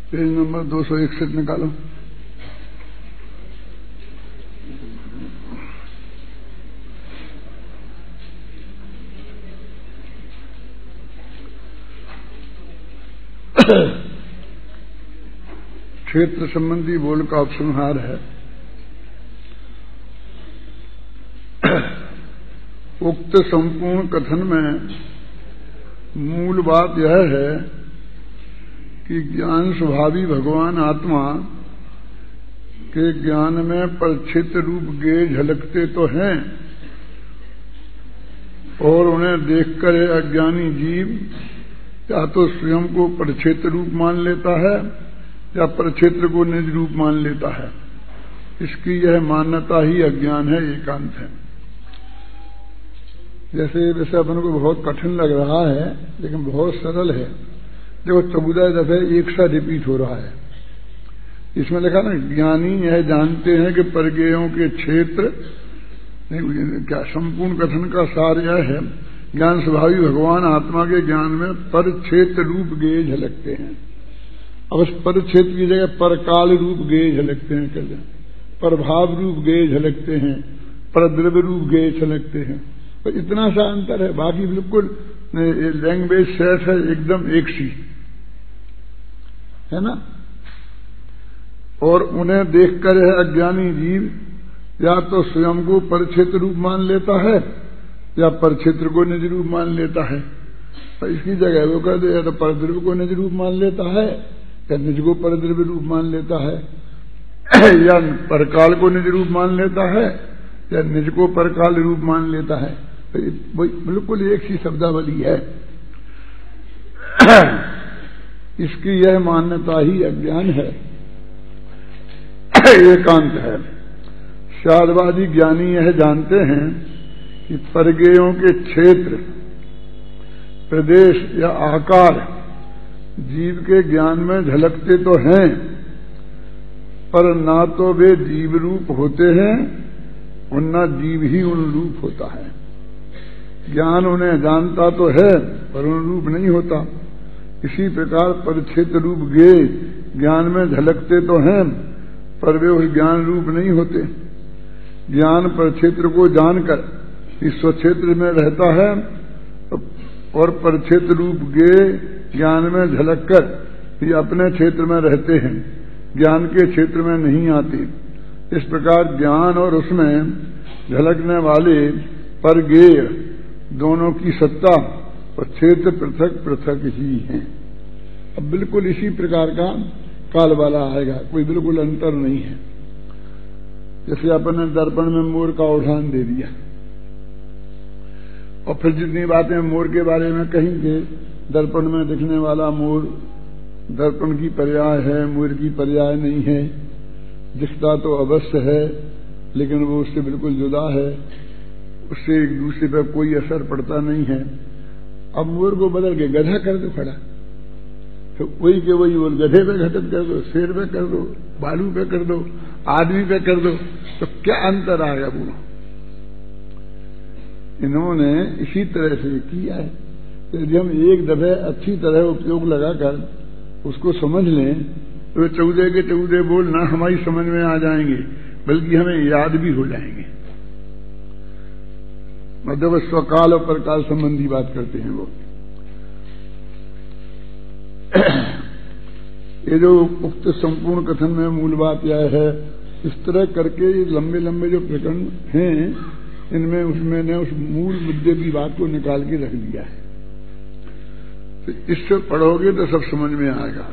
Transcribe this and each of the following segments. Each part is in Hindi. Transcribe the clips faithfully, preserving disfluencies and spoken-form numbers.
पेज नंबर दो सौ इकसठ निकालो। क्षेत्र संबंधी बोल का उपसंहार है। उक्त संपूर्ण कथन में मूल बात यह है कि ज्ञान स्वभावी भगवान आत्मा के ज्ञान में परिच्छिन्न रूप गेय झलकते तो हैं और उन्हें देखकर अज्ञानी जीव या तो स्वयं को परिच्छिन्न रूप मान लेता है या परिच्छिन्न को निज रूप मान लेता है। इसकी यह मान्यता ही अज्ञान है, एकांत है। जैसे वैसे अपन को बहुत कठिन लग रहा है लेकिन बहुत सरल है। देखो चौदह दफे एक सा रिपीट हो रहा है। इसमें लिखा ना, ज्ञानी यह जानते हैं कि परगेयों के क्षेत्र, क्या संपूर्ण कथन का सार यह है, ज्ञान स्वभावी भगवान आत्मा के ज्ञान में पर क्षेत्र रूप गेय झलकते हैं। अब उस पर क्षेत्र की जगह परकाल रूप गेय झलकते हैं, कर प्रभाव रूप गेय झलकते हैं, परद्रव्य रूप गेय झलकते हैं। तो इतना सा अंतर है, बाकी बिल्कुल लैंग्वेज सेट है एकदम एक सी, है ना। और उन्हें देखकर यह अज्ञानी जीव या तो स्वयं को परिक्षेत्र रूप मान लेता है या परिक्षेत्र को निज रूप मान लेता है। तो इसकी जगह वो कहते या तो परद्रव्य को निज रूप मान लेता है या निज को परद्रव्य रूप मान लेता है, या परकाल को निज रूप मान लेता है या निज को परकाल रूप मान लेता है। तो बिल्कुल एक ही शब्दावली है। इसकी यह मान्यता ही अज्ञान है, एकांत है। शादवादी ज्ञानी यह जानते हैं कि परगेयों के क्षेत्र, प्रदेश या आकार जीव के ज्ञान में झलकते तो हैं, पर ना तो वे जीव रूप होते हैं और न जीव ही उन रूप होता है। ज्ञान उन्हें जानता तो है पर उन रूप नहीं होता। इसी प्रकार परिच्छेद रूप गेय ज्ञान में झलकते तो हैं पर वे उस ज्ञान रूप नहीं होते। ज्ञान परिच्छेद को जानकर इस स्वक्षेत्र में रहता है और परिच्छेद रूप गेय ज्ञान में झलककर ये अपने क्षेत्र में रहते हैं, ज्ञान के क्षेत्र में नहीं आते। इस प्रकार ज्ञान और उसमें झलकने वाले परगेय दोनों की सत्ता और क्षेत्र पृथक पृथक ही हैं। अब बिल्कुल इसी प्रकार का काल वाला आएगा, कोई बिल्कुल अंतर नहीं है। जैसे अपन ने दर्पण में मोर का उदाहरण दे दिया और फिर जितनी बातें मोर के बारे में कहेंगे, दर्पण में दिखने वाला मोर दर्पण की पर्याय है, मोर की पर्याय नहीं है। दिखता तो अवश्य है लेकिन वो उससे बिल्कुल जुदा है, उससे एक दूसरे पर कोई असर पड़ता नहीं है। अब मोर को बदल के गधा कर दो खड़ा, तो वही के वही वो गधे पे घटित कर दो, शेर पे कर दो, बालू पे कर दो, आदमी पे कर दो, तो क्या अंतर आएगा। वो इन्होंने इसी तरह से किया है। तो यदि हम एक दफे अच्छी तरह उपयोग लगाकर उसको समझ लें तो चौदह के चौदह बोल ना हमारी समझ में आ जाएंगे बल्कि हमें याद भी हो जाएंगे। मतलब स्वकाल और परकाल संबंधी बात करते हैं वो। ये जो उक्त संपूर्ण कथन में मूल बात यह है, इस तरह करके ये लंबे लंबे जो प्रकरण हैं इनमें उसमें ने उस मूल मुद्दे की बात को निकाल के रख दिया है। तो इससे पढ़ोगे तो सब समझ में आएगा।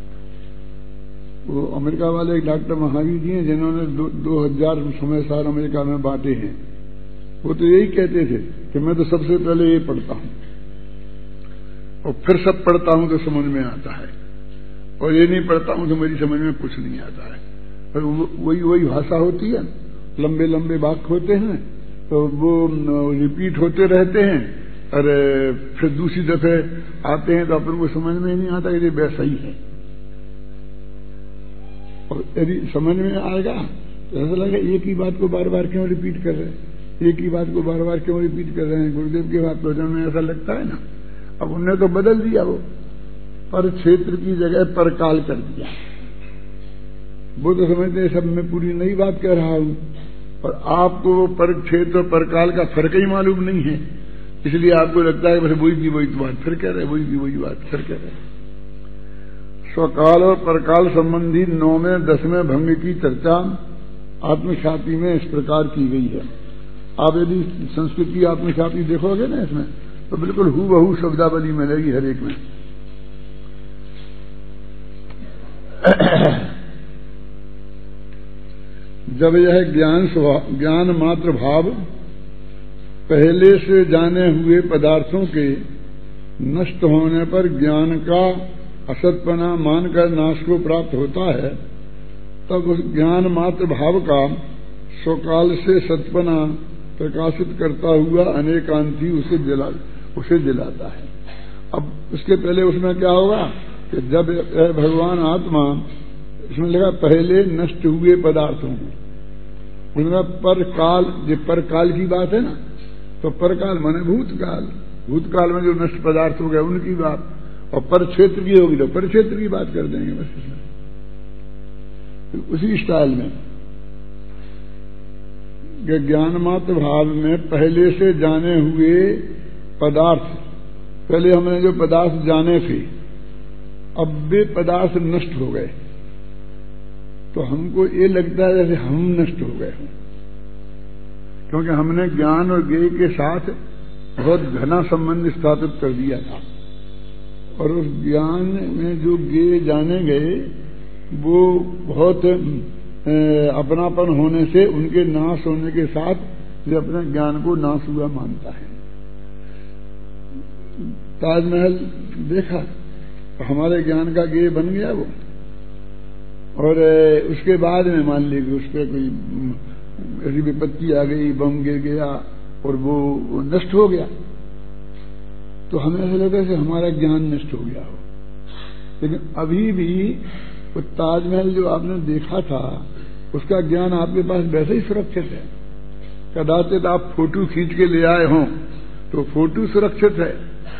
वो अमेरिका वाले एक डॉक्टर महावीर जी हैं जिन्होंने दो, दो हजार समय सार अमेरिका में बांटे हैं। वो तो यही कहते थे कि मैं तो सबसे पहले ये पढ़ता हूं और फिर सब पढ़ता हूं तो समझ में आता है, और ये नहीं पढ़ता हूं तो मेरी समझ में कुछ नहीं आता है। और वही वही भाषा होती है, लंबे लंबे वाक्य होते हैं तो वो रिपीट होते रहते हैं, और फिर दूसरी दफे आते हैं तो अपन को समझ में ही नहीं आता कि ये वैसा ही है। और यदि समझ में आएगा तो ऐसा लगेगा एक ही बात को बार बार क्यों रिपीट कर रहे हैं, एक ही बात को बार बार क्यों रिपीट कर रहे हैं। गुरुदेव के बात प्रवचन में ऐसा लगता है ना। अब उनने तो बदल दिया वो, पर क्षेत्र की जगह परकाल कर दिया। वो तो समझते हैं सब मैं पूरी नई बात कह रहा हूं, और आपको वो पर क्षेत्र और परकाल का फर्क ही मालूम नहीं है, इसलिए आपको लगता है बस वही की वही बात फिर कह रहे, वही की वही बात फिर कह रहे। स्वकाल और परकाल संबंधी नौवें दसवें भंग की चर्चा आत्मख्याति में इस प्रकार की गई है। आप यदि संस्कृत की आत्मख्याति देखोगे ना इसमें, तो बिल्कुल हूबहू शब्दावली मिलेगी हर एक में। जब यह ज्ञान ज्ञान मात्र भाव पहले से जाने हुए पदार्थों के नष्ट होने पर ज्ञान का असतपना मानकर नाश को प्राप्त होता है, तब उस ज्ञान मात्र भाव का स्वकाल से सतपना प्रकाशित करता हुआ अनेकांति उसे जला उसे जलाता है। अब उसके पहले उसमें क्या होगा कि जब भगवान आत्मा, इसमें लगा पहले नष्ट हुए पदार्थों को, उसमें पर काल, जो पर काल की बात है ना, तो परकाल माने भूतकाल, भूतकाल में जो नष्ट पदार्थ हो गए उनकी बात, और पर क्षेत्र की होगी तो पर क्षेत्र की बात कर देंगे बस इसमें, उसी स्टाइल में। ज्ञान मात्र भाव में पहले से जाने हुए पदार्थ, पहले हमने जो पदार्थ जाने थे, अब वे पदार्थ नष्ट हो गए, तो हमको ये लगता है जैसे हम नष्ट हो गए हों, क्योंकि हमने ज्ञान और ज्ञेय के साथ बहुत घना संबंध स्थापित कर दिया था, और उस ज्ञान में जो ज्ञेय जाने गए वो बहुत अपनापन होने से उनके नाश होने के साथ वे अपने ज्ञान को नाश हुआ मानता है। ताजमहल देखा तो हमारे ज्ञान का ज्ञेय बन गया वो, और उसके बाद में मान लीजिए उस पर कोई ऐसी विपत्ति आ गई, बम गिर गया और वो, वो नष्ट हो गया, तो हमें ऐसा लगता है कि हमारा ज्ञान नष्ट हो गया हो। लेकिन अभी भी वो ताजमहल जो आपने देखा था उसका ज्ञान आपके पास वैसे ही सुरक्षित है। कदाचित आप फोटो खींच के ले आए हों तो फोटो सुरक्षित है,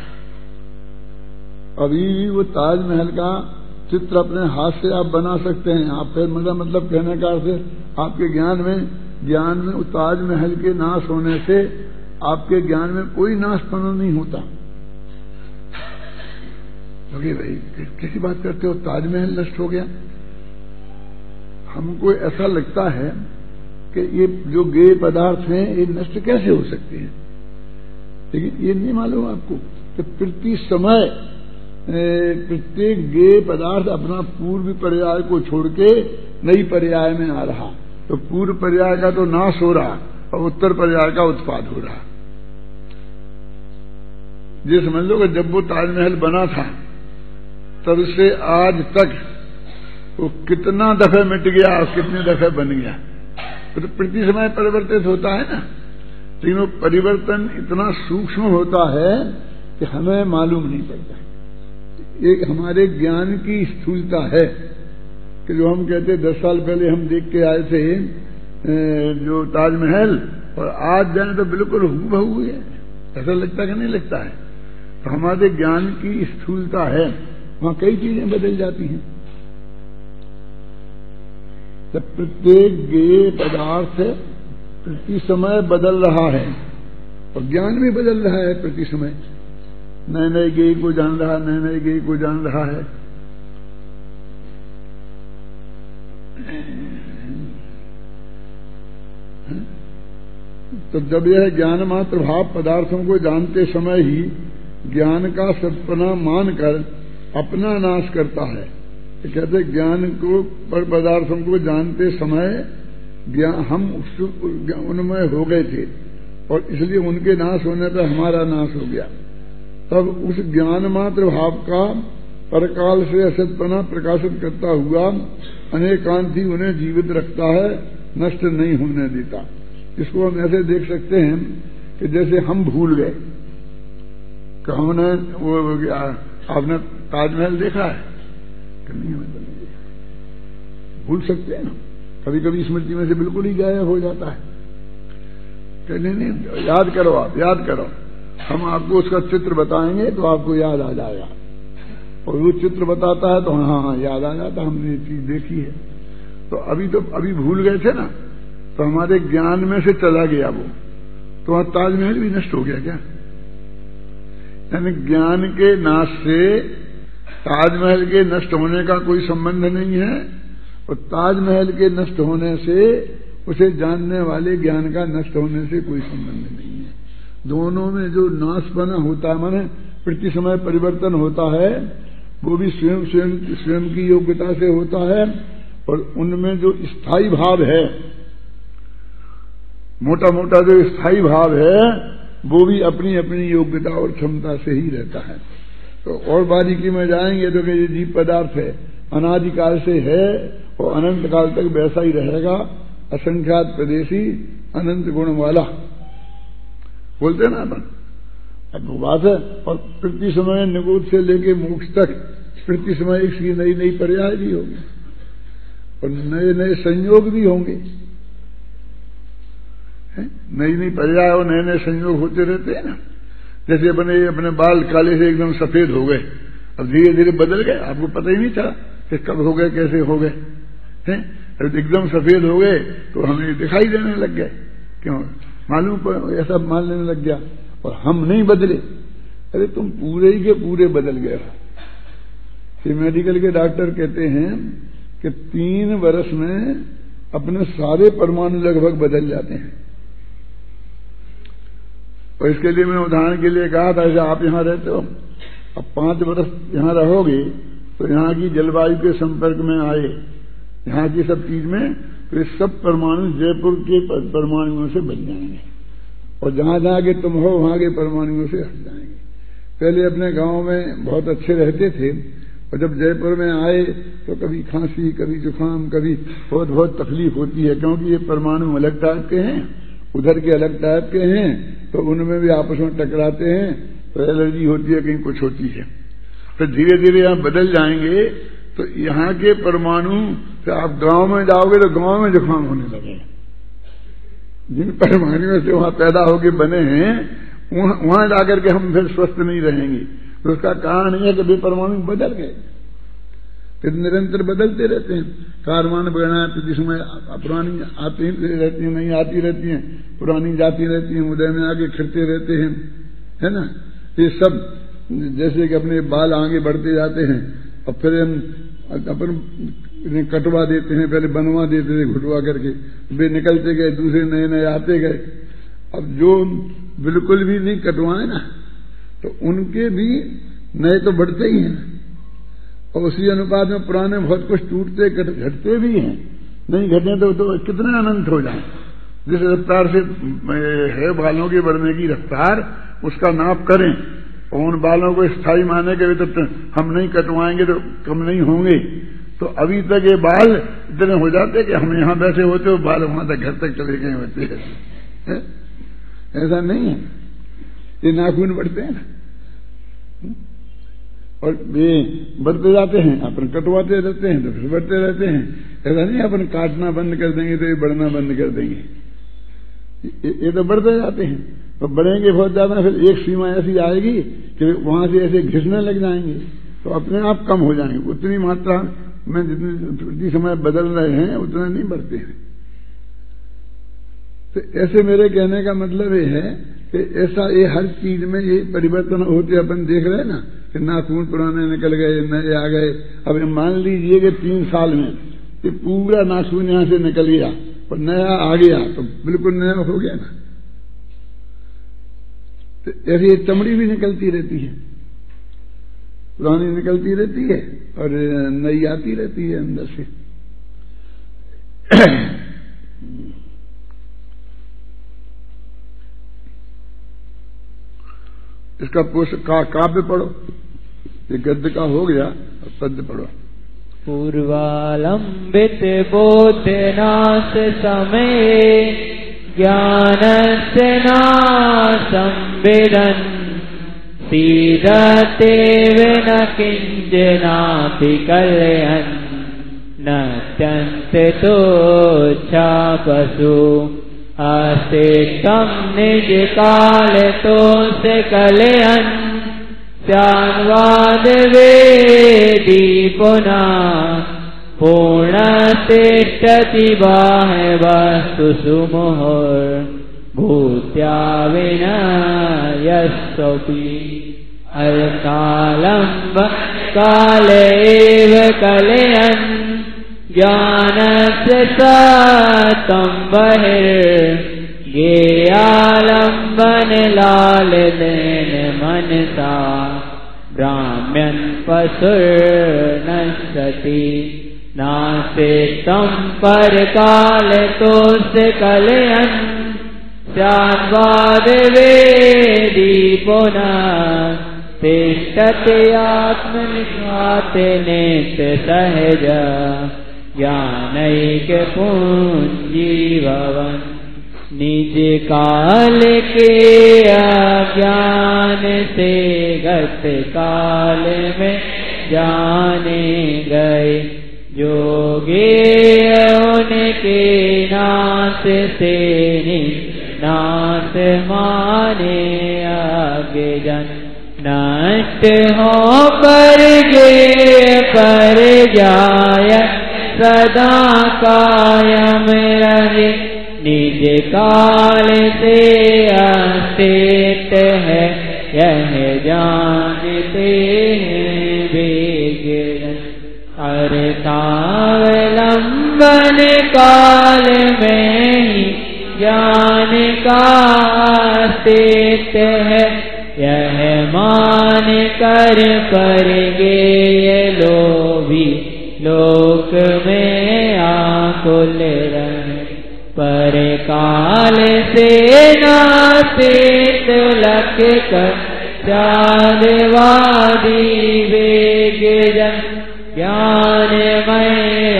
अभी भी वो ताजमहल का चित्र अपने हाथ से आप बना सकते हैं। आप फिर मतलब मतलब कहने का अर्थ आपके ज्ञान में ज्ञान में ताजमहल के नाश होने से आपके ज्ञान में कोई नाशपना नहीं होता। क्योंकि भाई किसी बात करते हो ताजमहल नष्ट हो गया, हमको ऐसा लगता है कि ये जो गेय पदार्थ हैं ये नष्ट कैसे हो सकते हैं, लेकिन ये नहीं मालूम आपको कि प्रति समय प्रत्येक गेय पदार्थ अपना पूर्व पर्याय को छोड़ के नई पर्याय में आ रहा, तो पूर्व पर्याय का तो नाश हो रहा और उत्तर पर्याय का उत्पाद हो रहा। ये समझ लो कि जब वो ताजमहल बना था तब से आज तक वो कितना दफे मिट गया और कितने दफे बन गया, तो प्रति समय परिवर्तित होता है ना, लेकिन वो परिवर्तन इतना सूक्ष्म होता है कि हमें मालूम नहीं पड़ता। एक हमारे ज्ञान की स्थूलता है कि जो हम कहते दस साल पहले हम देख के आए थे जो ताजमहल, और आज जाने तो बिल्कुल हूबहू है, ऐसा लगता कि नहीं लगता है। तो हमारे ज्ञान की स्थूलता है, वहां कई चीजें बदल जाती हैं। तो प्रत्येक गेय पदार्थ प्रति समय बदल रहा है और ज्ञान भी बदल रहा है प्रति समय, नए नए गेय को जान रहा, नए नए गेय को जान रहा है। तो जब यह ज्ञान मात्र भाव पदार्थों को जानते समय ही ज्ञान का सत्पना मानकर अपना नाश करता है, तो कहते ज्ञान को पर पदार्थों को जानते समय ज्ञान हम उनमें हो गए थे और इसलिए उनके नाश होने पर हमारा नाश हो गया। तब उस ज्ञान मात्र भाव का परकाल से असतपना प्रकाशित करता हुआ अनेकांति उन्हें जीवित रखता है, नष्ट नहीं होने देता। इसको हम ऐसे देख सकते हैं कि जैसे हम भूल गए कि हमने वो आपने ताजमहल देखा है कि नहीं, हमें तो नहीं देखा, भूल सकते हैं ना, कभी कभी स्मृति में से बिल्कुल ही गायब हो जाता है। कहने नहीं, याद करो, आप याद करो, हम आपको उसका चित्र बताएंगे तो आपको याद आ जाएगा। और वो चित्र बताता है तो हाँ हाँ याद आ जाता, हमने ये चीज देखी है। तो अभी तो अभी भूल गए थे ना, तो हमारे ज्ञान में से चला गया वो, तो वहां ताजमहल भी नष्ट हो गया क्या? यानी ज्ञान के नाश से ताजमहल के नष्ट होने का कोई संबंध नहीं है, और ताजमहल के नष्ट होने से उसे जानने वाले ज्ञान का नष्ट होने से कोई संबंध नहीं है। दोनों में जो नाश बना होता है, माने प्रति समय परिवर्तन होता है, वो भी स्वयं स्वयं स्वयं की योग्यता से होता है, और उनमें जो स्थायी भाव है, मोटा मोटा जो स्थायी भाव है, वो भी अपनी अपनी योग्यता और क्षमता से ही रहता है। तो और बारीकी में जाएंगे तो ये जीव पदार्थ है, अनादिकाल से है और अनंत काल तक वैसा ही रहेगा, असंख्यात प्रदेशी अनंत गुण वाला, बोलते ना अपन, अब वो बात है। और प्रति समय निगोद से लेके मोक्ष तक प्रति समय इसकी नई नई पर्याय भी होगी और नए नए संयोग भी होंगे, नई नई पर्याय और नए नए संयोग होते रहते हैं ना। जैसे अपने अपने बाल काले से एकदम सफेद हो गए, अब धीरे धीरे बदल गए, आपको पता ही नहीं था कि कब हो गए, कैसे हो गए हैं। अब एकदम सफेद हो गए तो हमें दिखाई देने लग गए, क्यों मालूम, ऐसा मान लेने लग गया, और हम नहीं बदले। अरे तुम पूरे ही के पूरे बदल गए। ये मेडिकल के डॉक्टर कहते हैं कि तीन वर्ष में अपने सारे परमाणु लगभग बदल जाते हैं। और इसके लिए मैंने उदाहरण के लिए कहा था, जैसे आप यहां रहते हो, अब पांच वर्ष यहां रहोगे तो यहां की जलवायु के संपर्क में आए, यहां की सब चीज में, तो ये सब परमाणु जयपुर के परमाणुओं से बन जाएंगे, और जहां जहां के तुम हो वहां के परमाणुओं से हट जाएंगे। पहले अपने गांव में बहुत अच्छे रहते थे, और जब जयपुर में आए तो कभी खांसी, कभी जुकाम, कभी बहुत बहुत तकलीफ होती है, क्योंकि ये परमाणु अलग टाइप के हैं, उधर के अलग टाइप के हैं, तो उनमें भी आपस में टकराते हैं, तो एलर्जी होती है, कहीं कुछ होती है। तो धीरे धीरे यहां बदल जाएंगे, तो यहां के परमाणु से आप गांव में जाओगे तो गांव में जुकाम होने लगे। जिन परमाणुओं से वहां पैदा होके बने हैं, वहां जाकर के हम फिर स्वस्थ नहीं रहेंगे। तो उसका कारण यह है कि वे परमाणु बदल गए, फिर निरंतर बदलते रहते हैं। कारमान बढ़ना प्रति समय पुरानी आती रहती हैं, नहीं आती रहती हैं, पुरानी जाती रहती हैं, उदय में आगे खिरते रहते हैं, है ना। ये सब जैसे कि अपने बाल आगे बढ़ते जाते हैं, और फिर हम अपन कटवा देते हैं, पहले बनवा देते थे घुटवा करके, वे निकलते गए, दूसरे नए नए आते गए। अब जो बिल्कुल भी नहीं कटवाए ना, तो उनके भी नए तो बढ़ते ही हैं, और उसी अनुपात में पुराने बहुत कुछ टूटते घटते भी हैं। नहीं घटे तो, तो कितने अनंत हो जाए। जिस रफ्तार से है बालों के बढ़ने की रफ्तार, उसका नाप करें, और उन बालों को स्थायी माने के तो हम नहीं कटवाएंगे तो कम नहीं होंगे। तो अभी तक ये बाल इतने हो जाते कि हम यहां बैठे होते हो, बाल वहां तक घर तक चले गए होते हैं। ऐसा नहीं है, ये नाखून बढ़ते हैं ना, और ये बढ़ते जाते हैं, अपन कटवाते रहते हैं तो फिर बढ़ते रहते हैं। ऐसा नहीं अपन काटना बंद कर देंगे तो ये बढ़ना बंद कर देंगे, ये तो बढ़ते जाते हैं। तो बढ़ेंगे बहुत ज्यादा, फिर एक सीमा ऐसी आएगी कि वहां से ऐसे घिसने लग जाएंगे, तो अपने आप कम हो जाएंगे। उतनी मात्रा में जितनी प्रति समय बदल रहे हैं उतना नहीं बढ़ते हैं। तो ऐसे मेरे कहने का मतलब ये है कि ऐसा ये हर चीज में ये परिवर्तन होते अपन देख रहे हैं ना, कि नाखून पुराने निकल गए, नए आ गए। अब मान लीजिए कि तीन साल में ये पूरा नाखून यहां से निकल गया और नया आ गया, तो बिल्कुल नया हो गया ना। तो ऐसी ये चमड़ी भी निकलती रहती है, पुरानी निकलती रहती है और नई आती रहती है अंदर से। इसका का काव्य पढ़ो, ये गद्य का हो गया, अब पद्य पढ़ो। पूर्वालंबित बोधनाश समय ज्ञानस्य नाशं विदन् सीदतेव न किंचनापि कलयन् नत्यन्तो छापसु अस्ते कम निज काल तो से कलयन् स्यान्वाद वेदी पुनः पूर्णतिष्ठति बाह्य वस्तु सुमुहुर् भूत्या विनयस्वपि अल्पकालम् काल एव कलयन् ज्ञानस्य सतं बहिर्गेयालम्बन लालितेन मनसा भ्राम्यन् पशुर्नश्यति नास्तितं परकालतोऽस्य कलयन् स्याद्वाद वेदी पुनः तिष्ठति आत्मनिष्ठाते नेत्र सहज ज्ञानैकपुञ्जीभवन् निज काल के अज्ञान से गत काल में जाने गए जोगे उनके नाश से नाश माने आगे जन नष्ट हो कर गे पर जाय सदा कायम रहे निज काल से अस्तित्व है यह जानते हैं वेग अर्थावलंबन काल में ही ज्ञान का अस्तित्व है यह मान कर पर गे लोभी लोक में आकुल रहे पर काल से नास्तित लख कर चारवादी वेग जन ज्ञानमय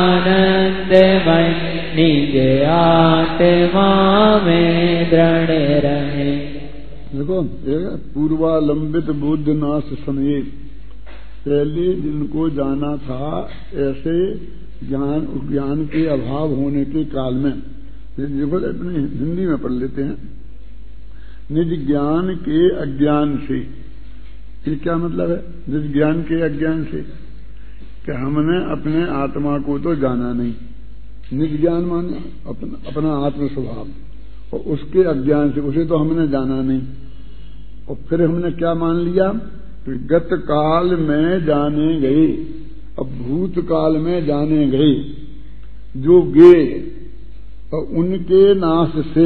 आनंदमय निज आत्मा में दृढ़ रहे। देखो पूर्वालंबित बुद्ध नाश समय पहले जिनको जाना था ऐसे ज्ञान ज्ञान के अभाव होने के काल में देखो अपने हिंदी में पढ़ लेते हैं निज ज्ञान के अज्ञान से। ये क्या मतलब है निज ज्ञान के अज्ञान से कि हमने अपने आत्मा को तो जाना नहीं। निज ज्ञान माने अपना, अपना आत्म स्वभाव और उसके अज्ञान से उसे तो हमने जाना नहीं और फिर हमने क्या मान लिया कि गत काल में जाने गए अब भूत काल में जाने गए जो गए और उनके नाश से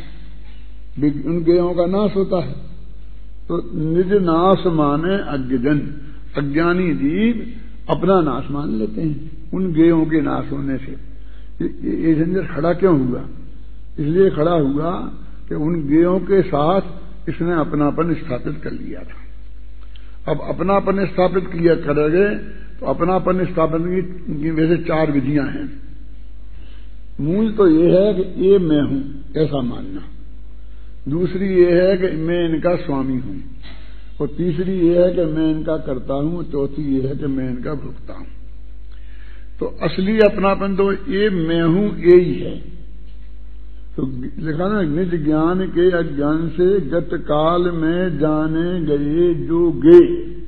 उन गेयों का नाश होता है तो निज नाश माने अज्ञजन अज्ञानी जीव अपना नाश मान लेते हैं उन गेयों के नाश होने से। ये झंझट खड़ा क्यों हुआ इसलिए खड़ा हुआ कि उन गेयों के साथ इसने अपनापन स्थापित कर लिया था। अब अपनापन स्थापित किया करेंगे तो अपनापन स्थापन की वैसे चार विधियां हैं। मूल तो ये है कि ये मैं हूं ऐसा मानना, दूसरी ये है कि मैं इनका स्वामी हूं और तीसरी ये है कि मैं इनका करता हूं, चौथी ये है कि मैं इनका भुगता हूं। तो असली अपनापन तो ये मैं हूं ये ही है। तो लिखा ना निज ज्ञान के अज्ञान से गत काल में जाने गए जो गे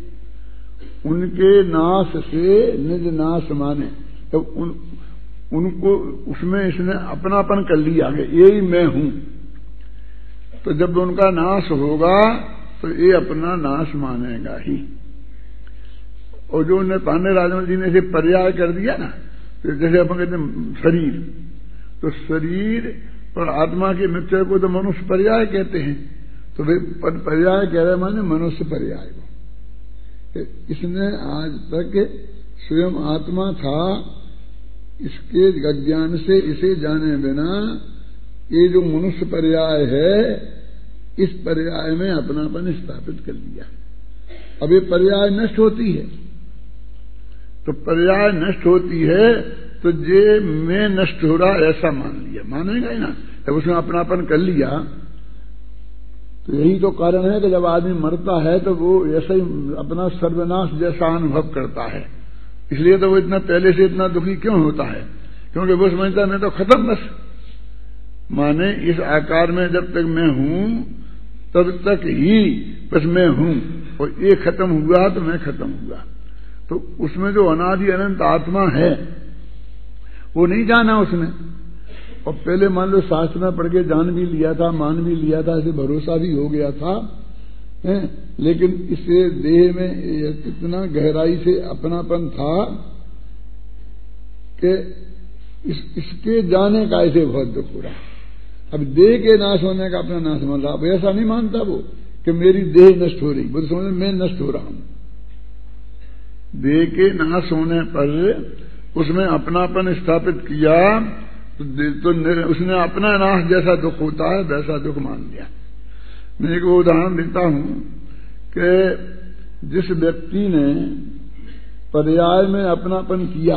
उनके नाश से निज नाश माने तो उन, उनको उसमें इसने अपनापन कर लिया कि यही मैं हूं। तो जब उनका नाश होगा तो ये अपना नाश मानेगा ही। और जो उन्हें पांडे राजमल जी ने इसे पर्याय कर दिया ना तो जैसे अपन कहते हैं शरीर तो शरीर और आत्मा के मित्र को तो मनुष्य पर्याय कहते हैं तो वे पर्याय कह रहे माने मनुष्य पर्याय को। इसने आज तक स्वयं आत्मा था इसके अज्ञान से इसे जाने बिना ये जो मनुष्य पर्याय है इस पर्याय में अपनापन स्थापित कर लिया। अब ये पर्याय नष्ट होती है तो पर्याय नष्ट होती है तो जे मैं नष्ट हो रहा ऐसा मान लिया मानेगा ही ना। जब उसने अपनापन कर लिया तो यही तो कारण है कि जब आदमी मरता है तो वो ऐसा ही अपना सर्वनाश जैसा अनुभव करता है। इसलिए तो वो इतना पहले से इतना दुखी क्यों होता है क्योंकि वो समझता मैं तो खत्म बस। माने इस आकार में जब तक मैं हूं तब तक ही बस मैं हूं और ये खत्म हुआ तो मैं खत्म हुआ। तो उसमें जो अनादि अनंत आत्मा है वो नहीं जाना उसने। और पहले मान लो शास्त्र में पढ़ के जान भी लिया था, मान भी लिया था, ऐसे भरोसा भी हो गया था, है? लेकिन इससे देह में इतना गहराई से अपनापन था कि इस, इसके जाने का ऐसे बहुत दुख हो रहा। अब देह के नाश होने का अपना नाश मान रहा। अब ऐसा नहीं मानता वो कि मेरी देह नष्ट हो रही, वो समझ मैं नष्ट हो रहा हूं। देह के नाश होने पर उसमें अपनापन स्थापित किया तो, तो उसने अपना नाश जैसा दुख होता है वैसा दुख मान लिया। मैं एक उदाहरण देता हूं कि जिस व्यक्ति ने पर्याय में अपनापन किया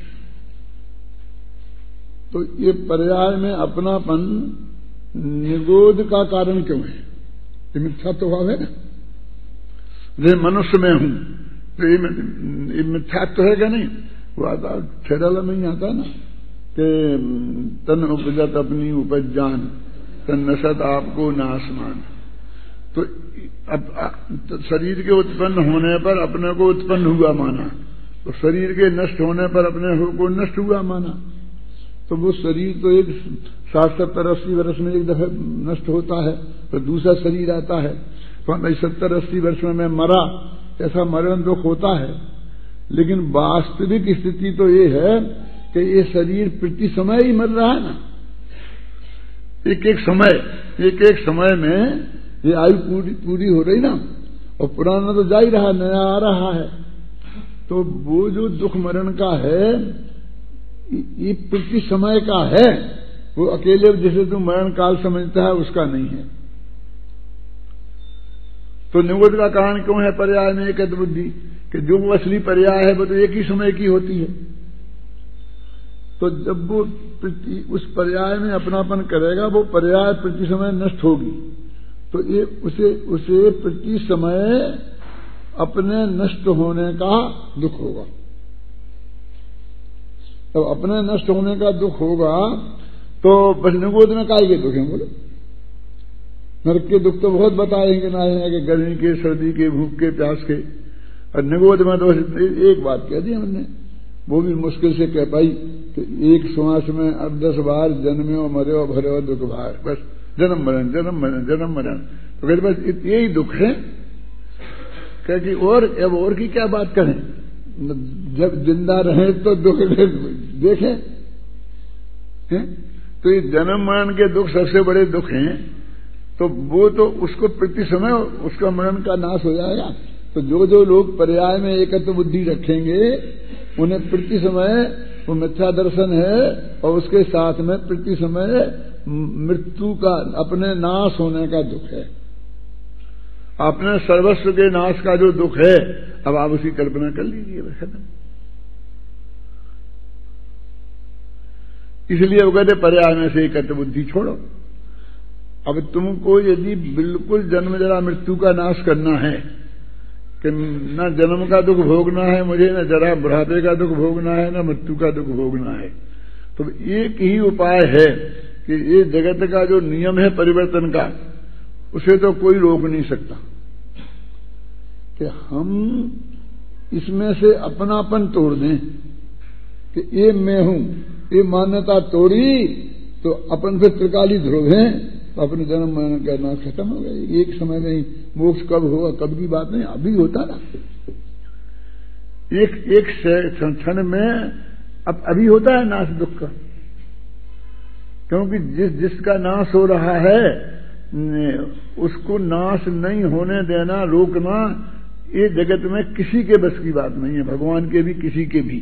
तो ये पर्याय में अपनापन निगोध का कारण क्यों है? ये मिथ्या तो भाव है ना। जैसे मनुष्य में हूं तो ये मिथ्यात्व है क्या? नहीं। वो आता छेड़ाला में ही आता ना कि तन उपजत अपनी उपज जान, तन नशत आपको नासमान। तो अब तो शरीर के उत्पन्न होने पर अपने को उत्पन्न हुआ माना, तो शरीर के नष्ट होने पर अपने को नष्ट हुआ माना। तो वो शरीर तो एक साठ सत्तर अस्सी वर्ष में एक दफे नष्ट होता है, तो दूसरा शरीर आता है। तो सत्तर अस्सी वर्ष में मैं मरा, ऐसा मरण दुख होता है। लेकिन वास्तविक स्थिति तो ये है कि ये शरीर प्रति समय ही मर रहा है ना। एक एक समय एक एक समय में ये आयु पूरी पूरी हो रही ना, और पुराना तो जा ही रहा, नया आ रहा है। तो वो जो दुख मरण का है ये प्रति समय का है, वो अकेले जिसे तुम मरण काल समझता है उसका नहीं है। तो निगोध का कारण क्यों है पर्याय में एक बुद्धि कि जो वो असली पर्याय है वो तो एक ही समय की होती है। तो जब वो उस पर्याय में अपनापन करेगा वो पर्याय प्रति समय नष्ट होगी, तो ये उसे उसे प्रति समय अपने नष्ट होने का दुख होगा। तो अपने नष्ट होने का दुख होगा तो बस निगोध में काय के दुख है? बोलो, नरक के दुख तो बहुत बताएंगे ना है कि गर्मी के, सर्दी के, भूख के, प्यास के। और निगोध में तो एक बात कह दी हमने, वो भी मुश्किल से कह पाई कि एक श्वास में अब दस बार जन्म्यो मर्यो भर्यो दुख भार, बस जन्म मरण जन्म मरण जन्म मरण। तो कहते बस यही दुख है। क्या कि और अब और की क्या बात करें, जब जिंदा रहे तो दुख देखें है? तो ये जन्म मरण के दुख सबसे बड़े दुख हैं। तो वो तो उसको प्रति समय उसका मरण का नाश हो जाएगा। तो जो जो लोग पर्याय में एकत्व बुद्धि रखेंगे उन्हें प्रति समय वो मिथ्या दर्शन है, और उसके साथ में प्रति समय मृत्यु का, अपने नाश होने का दुख है, अपने सर्वस्व के नाश का जो दुख है। अब आप उसकी कल्पना कर लीजिए, खत्म। इसलिए वो कहते पर्याय में से एकत्व बुद्धि छोड़ो। अब तुमको यदि बिल्कुल जन्म जरा मृत्यु का नाश करना है कि न जन्म का दुख भोगना है मुझे, न जरा बुढ़ापे का दुख भोगना है, न मृत्यु का दुख भोगना है, तो एक ही उपाय है कि ये जगत का जो नियम है परिवर्तन का, उसे तो कोई रोक नहीं सकता कि हम इसमें से अपनापन तोड़ दें कि ये मैं हूं, ये मान्यता तोड़ी तो अपन फिर त्रिकाली ध्रुवें, तो अपने जन्म मरण करना खत्म हो गया। एक समय में ही मोक्ष कब होगा, कब की बात नहीं, अभी होता ना। एक एक क्षण में अब अभी होता है नाश दुख का, क्योंकि जिस जिसका नाश हो रहा है उसको नाश नहीं होने देना, रोकना, ये जगत में किसी के बस की बात नहीं है, भगवान के भी, किसी के भी।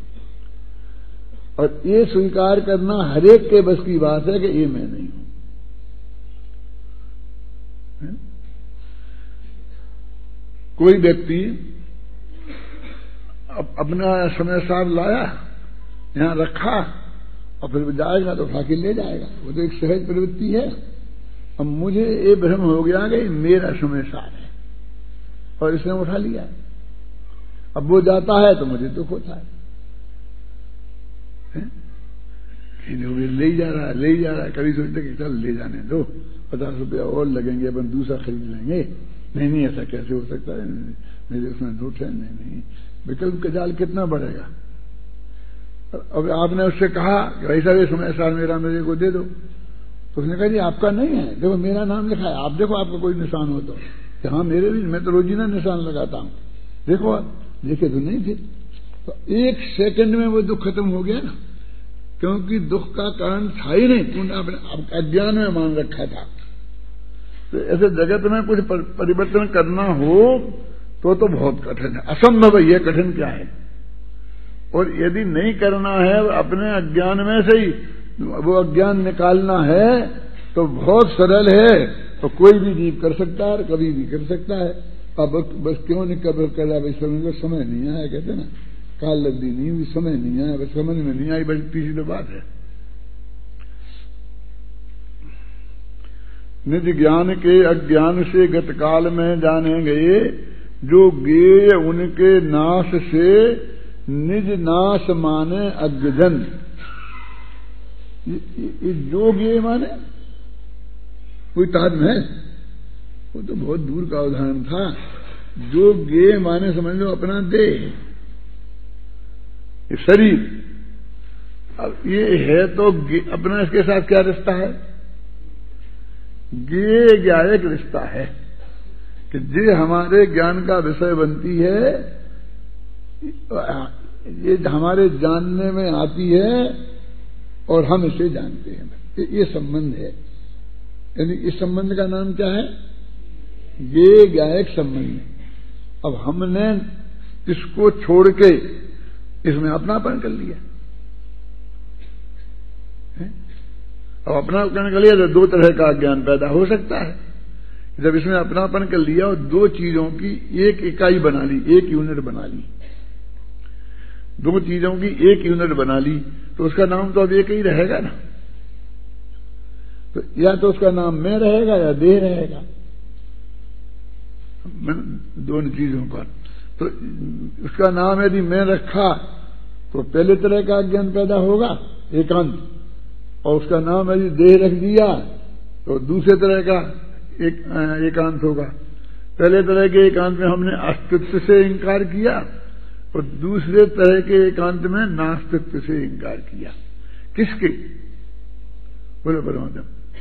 और ये स्वीकार करना हरेक के बस की बात है कि ये मैं नहीं हूं। कोई व्यक्ति अपना समय सार लाया, यहां रखा, और फिर जाएगा तो उठा के ले जाएगा, वो तो एक सहज प्रवृत्ति है। अब मुझे ये भ्रम हो गया कि मेरा समय सार है और इसने उठा लिया। अब वो जाता है तो मुझे दुख होता है, ले जा रहा है ले जा रहा है। कभी सोचते कि चल ले जाने दो, पचास रुपया और लगेंगे, अपन दूसरा खरीद लेंगे, नहीं नहीं ऐसा कैसे हो सकता है, मेरे उसमें झूठ है, नहीं नहीं, विकल्प का जाल कितना बढ़ेगा। अब आपने उससे कहा कि भाई साहब ये समय साल मेरा मेरे को दे दो, तो उसने कहा जी आपका नहीं है, देखो मेरा नाम लिखा है, आप देखो आपका कोई निशान हो तो, कि हाँ मेरे भी, मैं तो रोजीना निशान लगाता हूं, देखो आप, देखे तो नहीं थे। तो एक सेकंड में वो दुख खत्म हो गया ना, क्योंकि दुख का कारण था ही नहीं, तूने अपने अज्ञान में मान रखा था। तो ऐसे जगत में कुछ परिवर्तन करना हो तो तो बहुत कठिन है, असंभव है, ये कठिन क्या है। और यदि नहीं करना है अपने अज्ञान में से ही वो अज्ञान निकालना है तो बहुत सरल है, तो कोई भी जीव कर सकता है, कभी भी कर सकता है। अब बस क्यों नहीं कब कर रहा, भाई समझ समय नहीं आया, कहते ना काल लब्धि नहीं हुई, समय नहीं आया, बस समझ में नहीं आई, बस तीसरी तो बात है। निज ज्ञान के अज्ञान से गतकाल में जाने गए, जो गेय उनके नाश से निज नाश माने अज्ञजन। ये जो गेय माने कोई ताजमहल, वो तो बहुत दूर का उदाहरण था। जो गेय माने समझ लो अपना देह, ये शरीर। अब ये है तो अपना इसके साथ क्या रिश्ता है, गेय क्या एक रिश्ता है कि जे हमारे ज्ञान का विषय बनती है, ये हमारे जानने में आती है और हम इसे जानते हैं, ये संबंध है। यानी इस संबंध का नाम क्या है, ये ज्ञायक संबंध। अब हमने इसको छोड़ के इसमें अपनापन कर लिया, अब अपनापन कर लिया तो दो तरह का ज्ञान पैदा हो सकता है। जब इसमें अपनापन कर लिया और दो चीजों की एक इकाई बना ली, एक यूनिट बना ली, दो चीजों की एक यूनिट बना ली, तो उसका नाम तो अब एक ही रहेगा ना। तो या तो उसका नाम मैं रहेगा या देह रहेगा, दोनों चीजों का। तो उसका नाम यदि मैं रखा तो पहले तरह का ज्ञान पैदा होगा, एकांत, और उसका नाम यदि देह रख दिया तो दूसरे तरह का एक एकांत होगा। पहले तरह के एकांत में हमने अस्तित्व से इंकार किया और दूसरे तरह के एकांत में नास्तित्व से इंकार किया। किसके? बोले परमात्मा,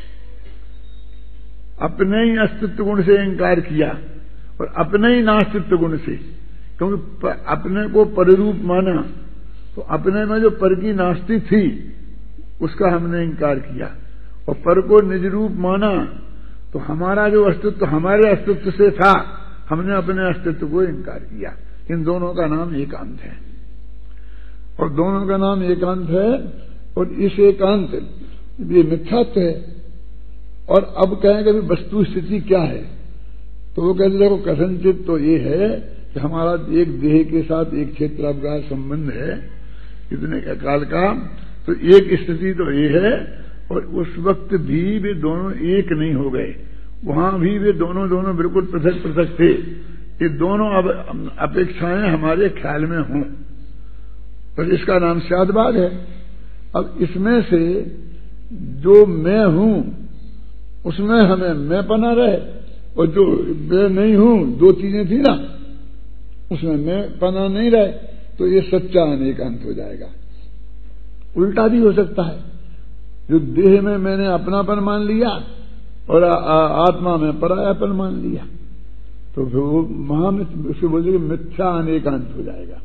अपने ही अस्तित्व गुण से इंकार किया और अपने ही नास्तित्व गुण से, क्योंकि अपने को परिरूप माना तो अपने में जो पर की नास्ति थी उसका हमने इंकार किया, और पर को निज रूप माना तो हमारा जो अस्तित्व हमारे अस्तित्व से था, हमने अपने अस्तित्व को इंकार किया। इन दोनों का नाम एकांत है, और दोनों का नाम एकांत है, और इस एकांत ये मिथ्यात्व है। और अब कहेंगे भी वस्तु स्थिति क्या है, तो वो कहते देखो कथनचित तो ये है कि हमारा एक देह के साथ एक क्षेत्रावकाश संबंध है इतने काल का, तो एक स्थिति तो ये है। और उस वक्त भी वे दोनों एक नहीं हो गए, वहां भी वे दोनों दोनों बिल्कुल पृथक पृथक थे। ये दोनों अब अपेक्षाएं हमारे ख्याल में हों, पर इसका नाम शादबाद है। अब इसमें से जो मैं हूं उसमें हमें मैं पना रहे, और जो मैं नहीं हूं, दो चीजें थी ना, उसमें मैं पना नहीं रहे, तो ये सच्चा अनेकांत हो जाएगा। उल्टा भी हो सकता है, जो देह में मैंने अपनापन मान लिया और आ, आ, आत्मा में परायापन मान लिया, तो फिर वो महामिथ्या, उसको बोलिए मिथ्या अनेकांत हो जाएगा।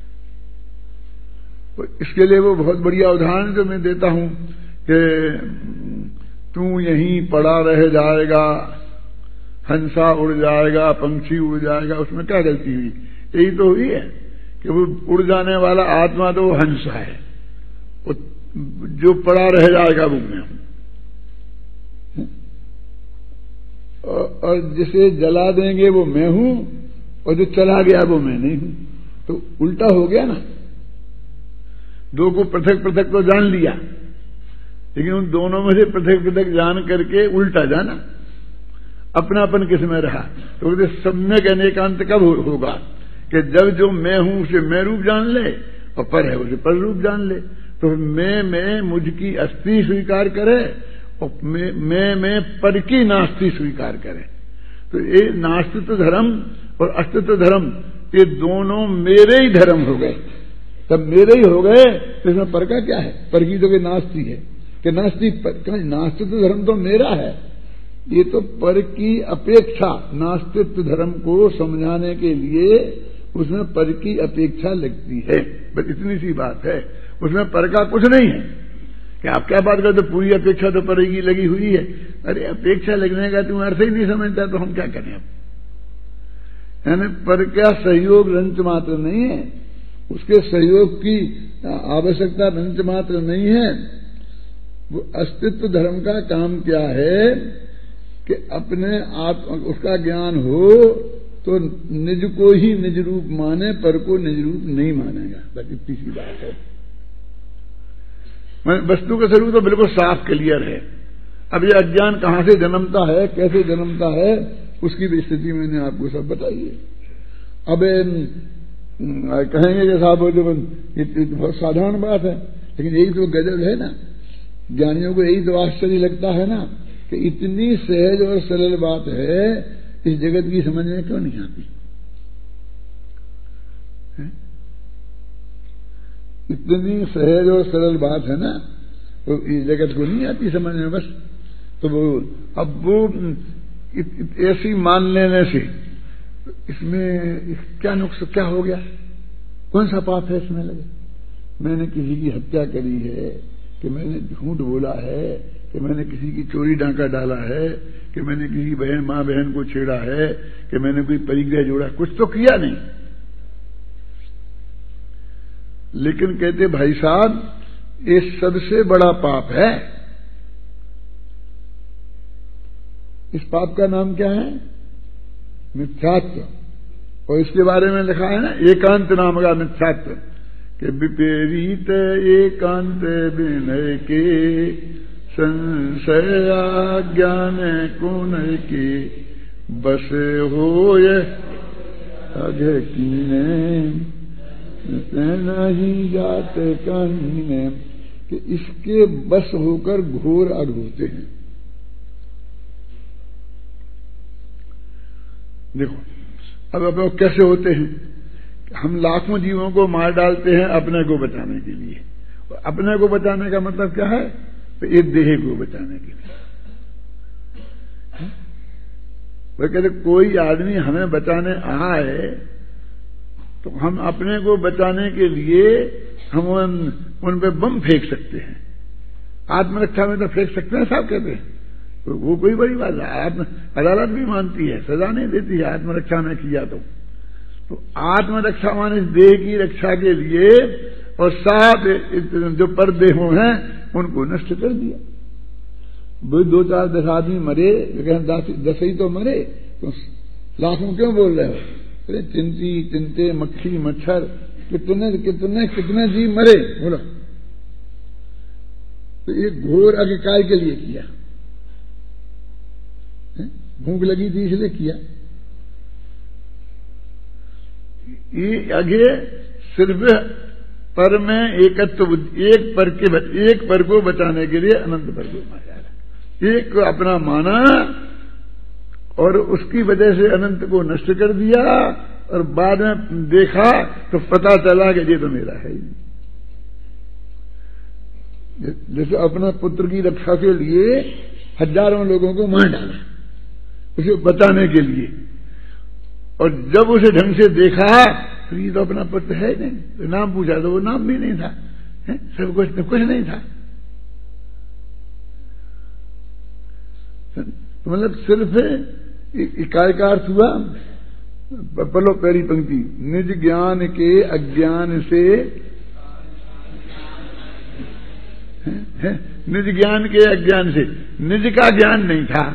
तो इसके लिए वो बहुत बढ़िया उदाहरण जो मैं देता हूं कि तू यहीं पड़ा रह जाएगा, हंसा उड़ जाएगा, पंछी उड़ जाएगा, उसमें क्या गलती हुई? यही तो हुई है कि वो उड़ जाने वाला आत्मा तो वो हंस है, जो पड़ा रह जाएगा वो मैं हूं, और जिसे जला देंगे वो मैं हूं, और जो चला गया वो मैं नहीं हूं। तो उल्टा हो गया ना, दो को पृथक पृथक तो जान लिया, लेकिन उन दोनों में से पृथक पृथक जान करके उल्टा जाना, अपनापन किसमें रहा? तो सम्यक अनेकांत कब होगा कि जब जो मैं हूं उसे मैं रूप जान ले और पर है उसे पर रूप जान ले। तो मैं मैं मुझकी अस्थि स्वीकार करे और मैं मैं, मैं पर की नास्ति स्वीकार करे, तो ये नास्तित्व धर्म और अस्तित्व धर्म ये दोनों मेरे ही धर्म हो गए। तब मेरे ही हो गए तो इसमें पर का क्या है? पर की तो कि नास्ती है कि नास्ती पर, नास्तित्व धर्म तो मेरा है। ये तो पर की अपेक्षा नास्तित्व धर्म को समझाने के लिए उसमें पर की अपेक्षा लगती है, बस इतनी सी बात है। उसमें पर का कुछ नहीं है कि आप क्या बात करते, पूरी अपेक्षा तो पर की लगी हुई है। अरे अपेक्षा लगने का तुम अर्थ ही नहीं समझता तो हम क्या करें अब? यानी पर क्या सहयोग रंच मात्र नहीं है, उसके सहयोग की आवश्यकता रंच मात्र नहीं है। वो अस्तित्व धर्म का काम क्या है कि अपने आप उसका ज्ञान हो तो निज को ही निज रूप माने, पर को निज रूप नहीं मानेगा, बस इतनी सी बात है। वस्तु का स्वरूप तो बिल्कुल साफ क्लियर है। अब ये अज्ञान कहां से जन्मता है, कैसे जन्मता है, उसकी भी स्थिति मैंने आपको सब बताई है। अब कहेंगे जैसा आप ये बहुत साधारण बात है, लेकिन यही तो गजब है ना, ज्ञानियों को यही तो आश्चर्य लगता है ना कि इतनी सहज और सरल बात है, इस जगत की समझ में क्यों नहीं आती है? इतनी सहज और सरल बात है ना, तो इस जगत को नहीं आती समझ में। बस तो वो अब वो ऐसी मान लेने से इसमें क्या नुकसान, क्या हो गया, कौन सा पाप है इसमें लगे? मैंने किसी की हत्या करी है, कि मैंने झूठ बोला है, कि मैंने किसी की चोरी डांका डाला है, कि मैंने किसी बहन मां बहन को छेड़ा है, कि मैंने कोई परिग्रह जोड़ा, कुछ तो किया नहीं। लेकिन कहते भाई साहब ये सबसे बड़ा पाप है। इस पाप का नाम क्या है? मिथ्यात्व। और इसके बारे में लिखा है ना एकांत नाम का मिथ्यात्व, कि विपरीत एकांत विनय के संशय ज्ञान कुन के बस होय अघ कीने नहीं जाते कहीं, कि इसके बस होकर घोर अघ होते हैं। देखो अब अब कैसे होते हैं, हम लाखों जीवों को मार डालते हैं अपने को बचाने के लिए। अपने को बचाने का मतलब क्या है? तो एक देह को बचाने के लिए। वो कहते कोई आदमी हमें बचाने आए तो हम अपने को बचाने के लिए हम उन, उन पे बम फेंक सकते हैं। आत्मरक्षा में तो फेंक सकते हैं साहब, कहते हैं तो वो कोई बड़ी बात है। आत्म अदालत भी मानती है, सजा नहीं देती है आत्मरक्षा में किया तो। तो आत्मरक्षा माने इस देह की रक्षा के लिए, और साथ जो पर देहों हैं उनको नष्ट कर दिया। वो दो चार दस आदमी मरे, दस ही तो मरे, तो लाखों क्यों बोल रहे हो? अरे चिंती चिंते मक्खी मच्छर कितने कितने कितने जीव मरे, बोलो। तो ये घोर अघ काय के लिए किया? भूख लगी थी इसलिए किया। ये आगे सिर्फ पर में एकत्व, एक पर के एक पर को बचाने के लिए अनंत पर को मारा। एक को अपना माना और उसकी वजह से अनंत को नष्ट कर दिया, और बाद में देखा तो पता चला कि ये तो मेरा है ही। जैसे अपना पुत्र की रक्षा के लिए हजारों लोगों को मार डाला उसे बचाने के लिए, और जब उसे ढंग से देखा तो ये तो अपना पुत्र है ही नहीं। तो नाम पूछा तो वो नाम भी नहीं था, सब कुछ तो कुछ नहीं था। तो मतलब सिर्फ इकाई का अर्थ हुआ, पलो पहली पंक्ति, निज ज्ञान के अज्ञान से, है, है, निज ज्ञान के अज्ञान से, निज का ज्ञान नहीं था।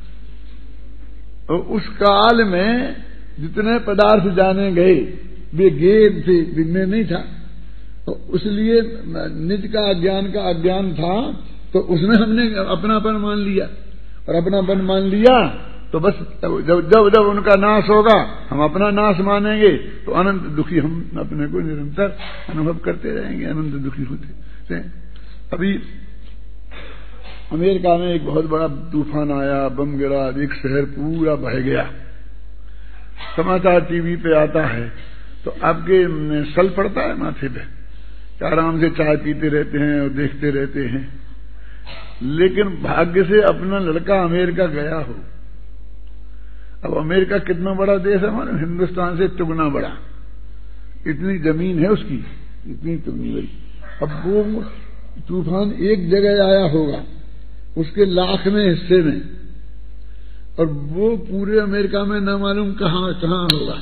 और उस काल में जितने पदार्थ जाने गए वे गेद थे, जिनमें नहीं था। तो इसलिए निज का अज्ञान का अज्ञान था, तो उसमें हमने अपनापन मान लिया, और अपनापन मान लिया तो बस जब जब जब उनका नाश होगा हम अपना नाश मानेंगे, तो अनंत दुखी हम अपने को निरंतर अनुभव करते रहेंगे, अनंत दुखी होते। अभी अमेरिका में एक बहुत बड़ा तूफान आया, बम गिरा, एक शहर पूरा बह गया। समाचार टीवी पे आता है तो आपके सल पड़ता है माथे पे, आराम से चाय पीते रहते हैं और देखते रहते हैं। लेकिन भाग्य से अपना लड़का अमेरिका गया हो। अब अमेरिका कितना बड़ा देश है, हमारे हिंदुस्तान से चुगना बड़ा, इतनी जमीन है उसकी, इतनी चुगनी बड़ी। अब वो तूफान एक जगह आया होगा उसके लाख में हिस्से में, और वो पूरे अमेरिका में न मालूम कहां कहां होगा।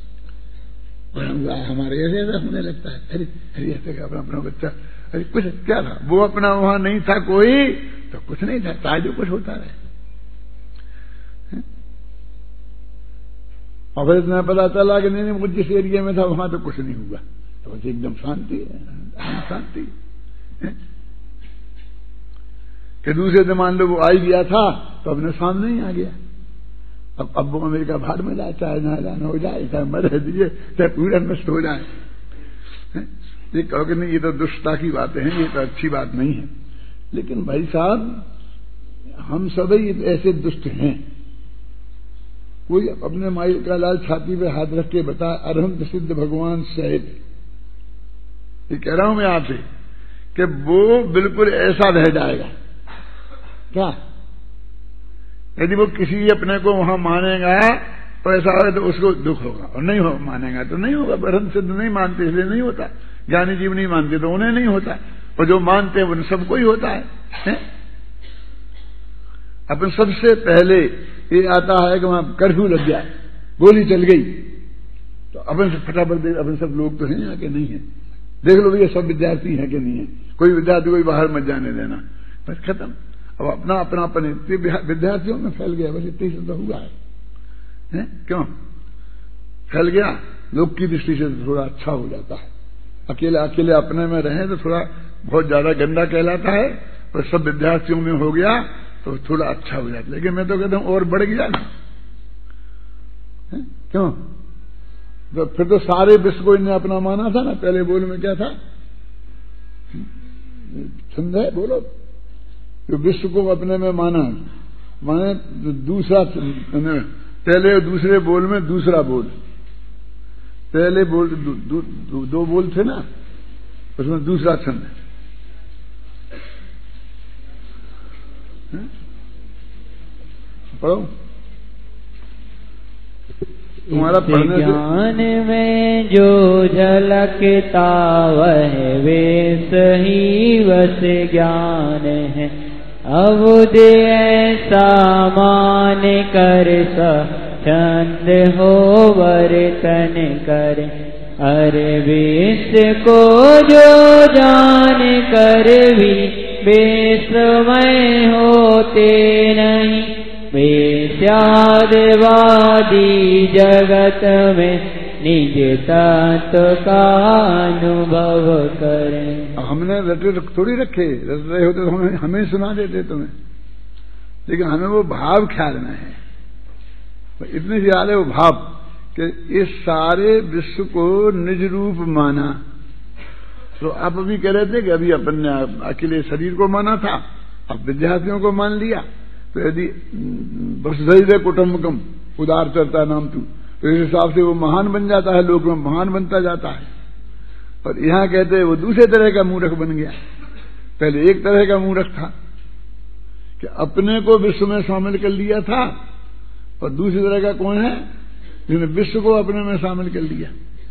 हमारे ऐसे ऐसा होने लगता है, अरे अरे ऐसे अपना अपना बच्चा, अरे कुछ क्या था, वो अपना वहां नहीं था कोई तो कुछ नहीं था, चाहे जो कुछ होता रहे। और फिर इतना पता चला कि नहीं नहीं मुझे जिस एरिया में था वहां तो कुछ नहीं हुआ, तो मुझे एकदम शांति है, शांति है। कि दूसरे दिन मान लो वो आ ही गया था तो अपने सामने ही आ गया। अब अब वो अमेरिका भाड़ में जाए, चाहे नारायण हो जाए, चाहे मर दिए, चाहे पूरा नष्ट हो जाए। ये कहोगे नहीं ये तो दुष्टता की बातें हैं, ये तो अच्छी बात नहीं है। लेकिन भाई साहब हम सभी ऐसे दुष्ट हैं। कोई अपने माई का लाल छाती पे हाथ रख के बता, अरहंत सिद्ध भगवान सहित, ये कह रहा हूं मैं आपसे कि वो बिल्कुल ऐसा रह जाएगा क्या? यदि वो किसी अपने को वहां मानेगा तो ऐसा है तो उसको दुख होगा, और नहीं हो मानेगा तो नहीं होगा। अरहंत सिद्ध नहीं मानते इसलिए नहीं होता, ज्ञानी जीव नहीं मानते तो उन्हें नहीं होता, और जो मानते हैं उन सबको ही होता है, है? अपन सबसे पहले ये आता है कि वहां कर्फ्यू लग गया, गोली चल गई, तो अपन से फटाफट देख अपन सब लोग तो हैं यहाँ के नहीं है, देख लो भैया सब विद्यार्थी हैं कि नहीं है, कोई विद्यार्थी कोई बाहर मत जाने देना, बस खत्म। अब अपना अपना अपने विद्यार्थियों में फैल गया, बस इतनी से तो हुआ है, है? क्यों फैल गया? लोग की दृष्टि से थोड़ा अच्छा हो जाता है, अकेले अकेले अपने में रहे तो थोड़ा बहुत ज्यादा गंदा कहलाता है, और सब विद्यार्थियों में हो गया तो थोड़ा अच्छा हो जाता है। लेकिन मैं तो कहता हूं और बढ़ गया ना, है? क्यों? तो फिर तो सारे विश्व को इन्हें अपना माना था ना। पहले बोल में क्या था, छंद है बोलो, जो विश्व को अपने में माना, माने दूसरा, पहले और दूसरे बोल में दूसरा बोल, पहले बोल दू, दू, दू, दो बोल थे ना, उसमें दूसरा छंद है। पढ़ो, तुम्हारा पढ़ने ज्ञान में जो झलकता वह वेश ही वस ज्ञान है। अबुद ऐसा मान कर सा छंद हो वर्तन करे, अरे वेश को जो जान कर भी वेशमय होते नहीं। वेश्यादिवादी जगत में निज तत्व का अनुभव करें। हमने रटे थोड़ी रखे, रट रहे होते तो हमें हमें सुना देते तुम्हें, लेकिन हमें वो भाव ख्याल में है, इतने से याद है वो भाव कि इस सारे विश्व को निज रूप माना। तो आप अभी कह रहे थे कि अभी अपन ने अकेले शरीर को माना था, अब विद्यार्थियों को मान लिया, तो यदि वसुधैव कुटुम्बकम उदार चरता नाम तू, तो इस हिसाब से वो महान बन जाता है, लोक में महान बनता जाता है। और यहां कहते हैं वो दूसरे तरह का मूर्ख बन गया। पहले एक तरह का मूर्ख था कि अपने को विश्व में शामिल कर लिया था, और दूसरी तरह का कौन है जिन्हें विश्व को अपने में शामिल कर लिया।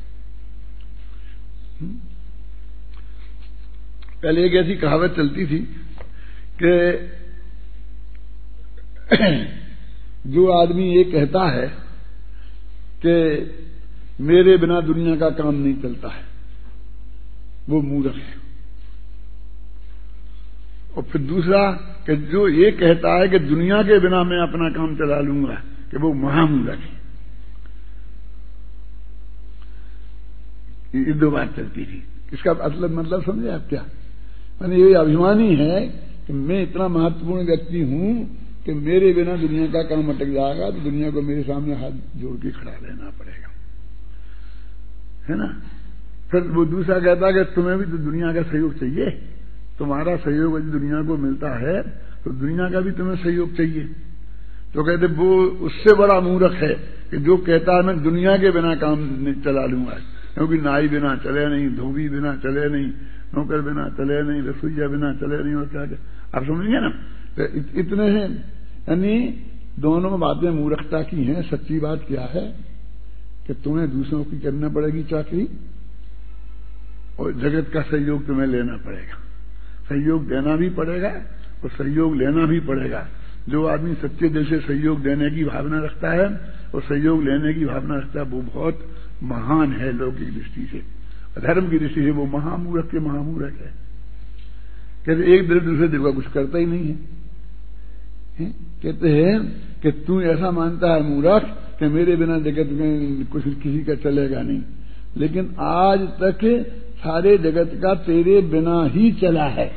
पहले एक ऐसी कहावत चलती थी कि जो आदमी ये कहता है कि मेरे बिना दुनिया का काम नहीं चलता है, वो मूर्ख है। और फिर दूसरा कि जो ये कहता है कि दुनिया के बिना मैं अपना काम चला लूंगा, कि वो महामूर्ख है। ये दो बात चलती थी। इसका मतलब मतलब समझे आप क्या? मैंने ये अभिमानी है कि मैं इतना महत्वपूर्ण व्यक्ति हूं कि मेरे बिना दुनिया का काम अटक जाएगा, तो दुनिया को मेरे सामने हाथ जोड़ के खड़ा रहना पड़ेगा, है ना। फिर वो दूसरा कहता है कि तुम्हें भी तो दुनिया का सहयोग चाहिए, तुम्हारा सहयोग यदि दुनिया को मिलता है तो दुनिया का भी तुम्हें सहयोग चाहिए। तो कहते वो उससे बड़ा मूर्ख है कि जो कहता है मैं दुनिया के बिना काम चला लूंगा, क्योंकि नाई बिना चले नहीं, धोबी बिना चले नहीं, नौकर बिना चले नहीं, रसोईया बिना चले नहीं, और क्या क्या आप समझेंगे ना। तो इत, इतने हैं, यानी दोनों बातें मूर्खता की हैं। सच्ची बात क्या है कि तुम्हें दूसरों की करना पड़ेगी चाकरी, और जगत का सहयोग तुम्हें लेना पड़ेगा। सहयोग देना भी पड़ेगा और सहयोग लेना भी पड़ेगा। जो आदमी सच्चे दिल से सहयोग देने की भावना रखता है और सहयोग लेने की भावना रखता है, वो बहुत महान है लौकिक दृष्टि से। धर्म की दृष्टि से वो महामूर्ख के महामूर्ख है। कहते एक दिल दूसरे दिल का कुछ करता ही नहीं है, है? कहते हैं कि तू ऐसा मानता है मूर्ख कि मेरे बिना जगत में कुछ किसी का चलेगा नहीं, लेकिन आज तक सारे जगत का तेरे बिना ही चला है,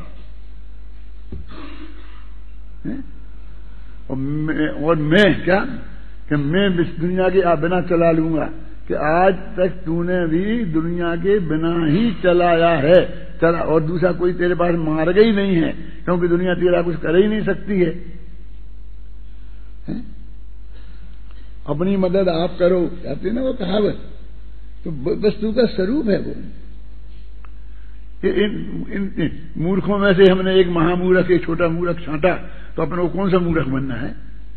है? और मैं और मैं क्या कि मैं इस दुनिया के बिना चला लूंगा, कि आज तक तूने भी दुनिया के बिना ही चलाया है, चला, और दूसरा कोई तेरे पास मार्ग ही नहीं है, क्योंकि दुनिया तेरा कुछ कर ही नहीं सकती है, है? अपनी मदद आप करो, कहते ना वो कहावत, तो वस्तु का स्वरूप है वो। इन, इन, इन मूर्खों में से हमने एक महामूर्ख एक छोटा मूर्ख छांटा, तो अपने को कौन सा मूर्ख बनना है,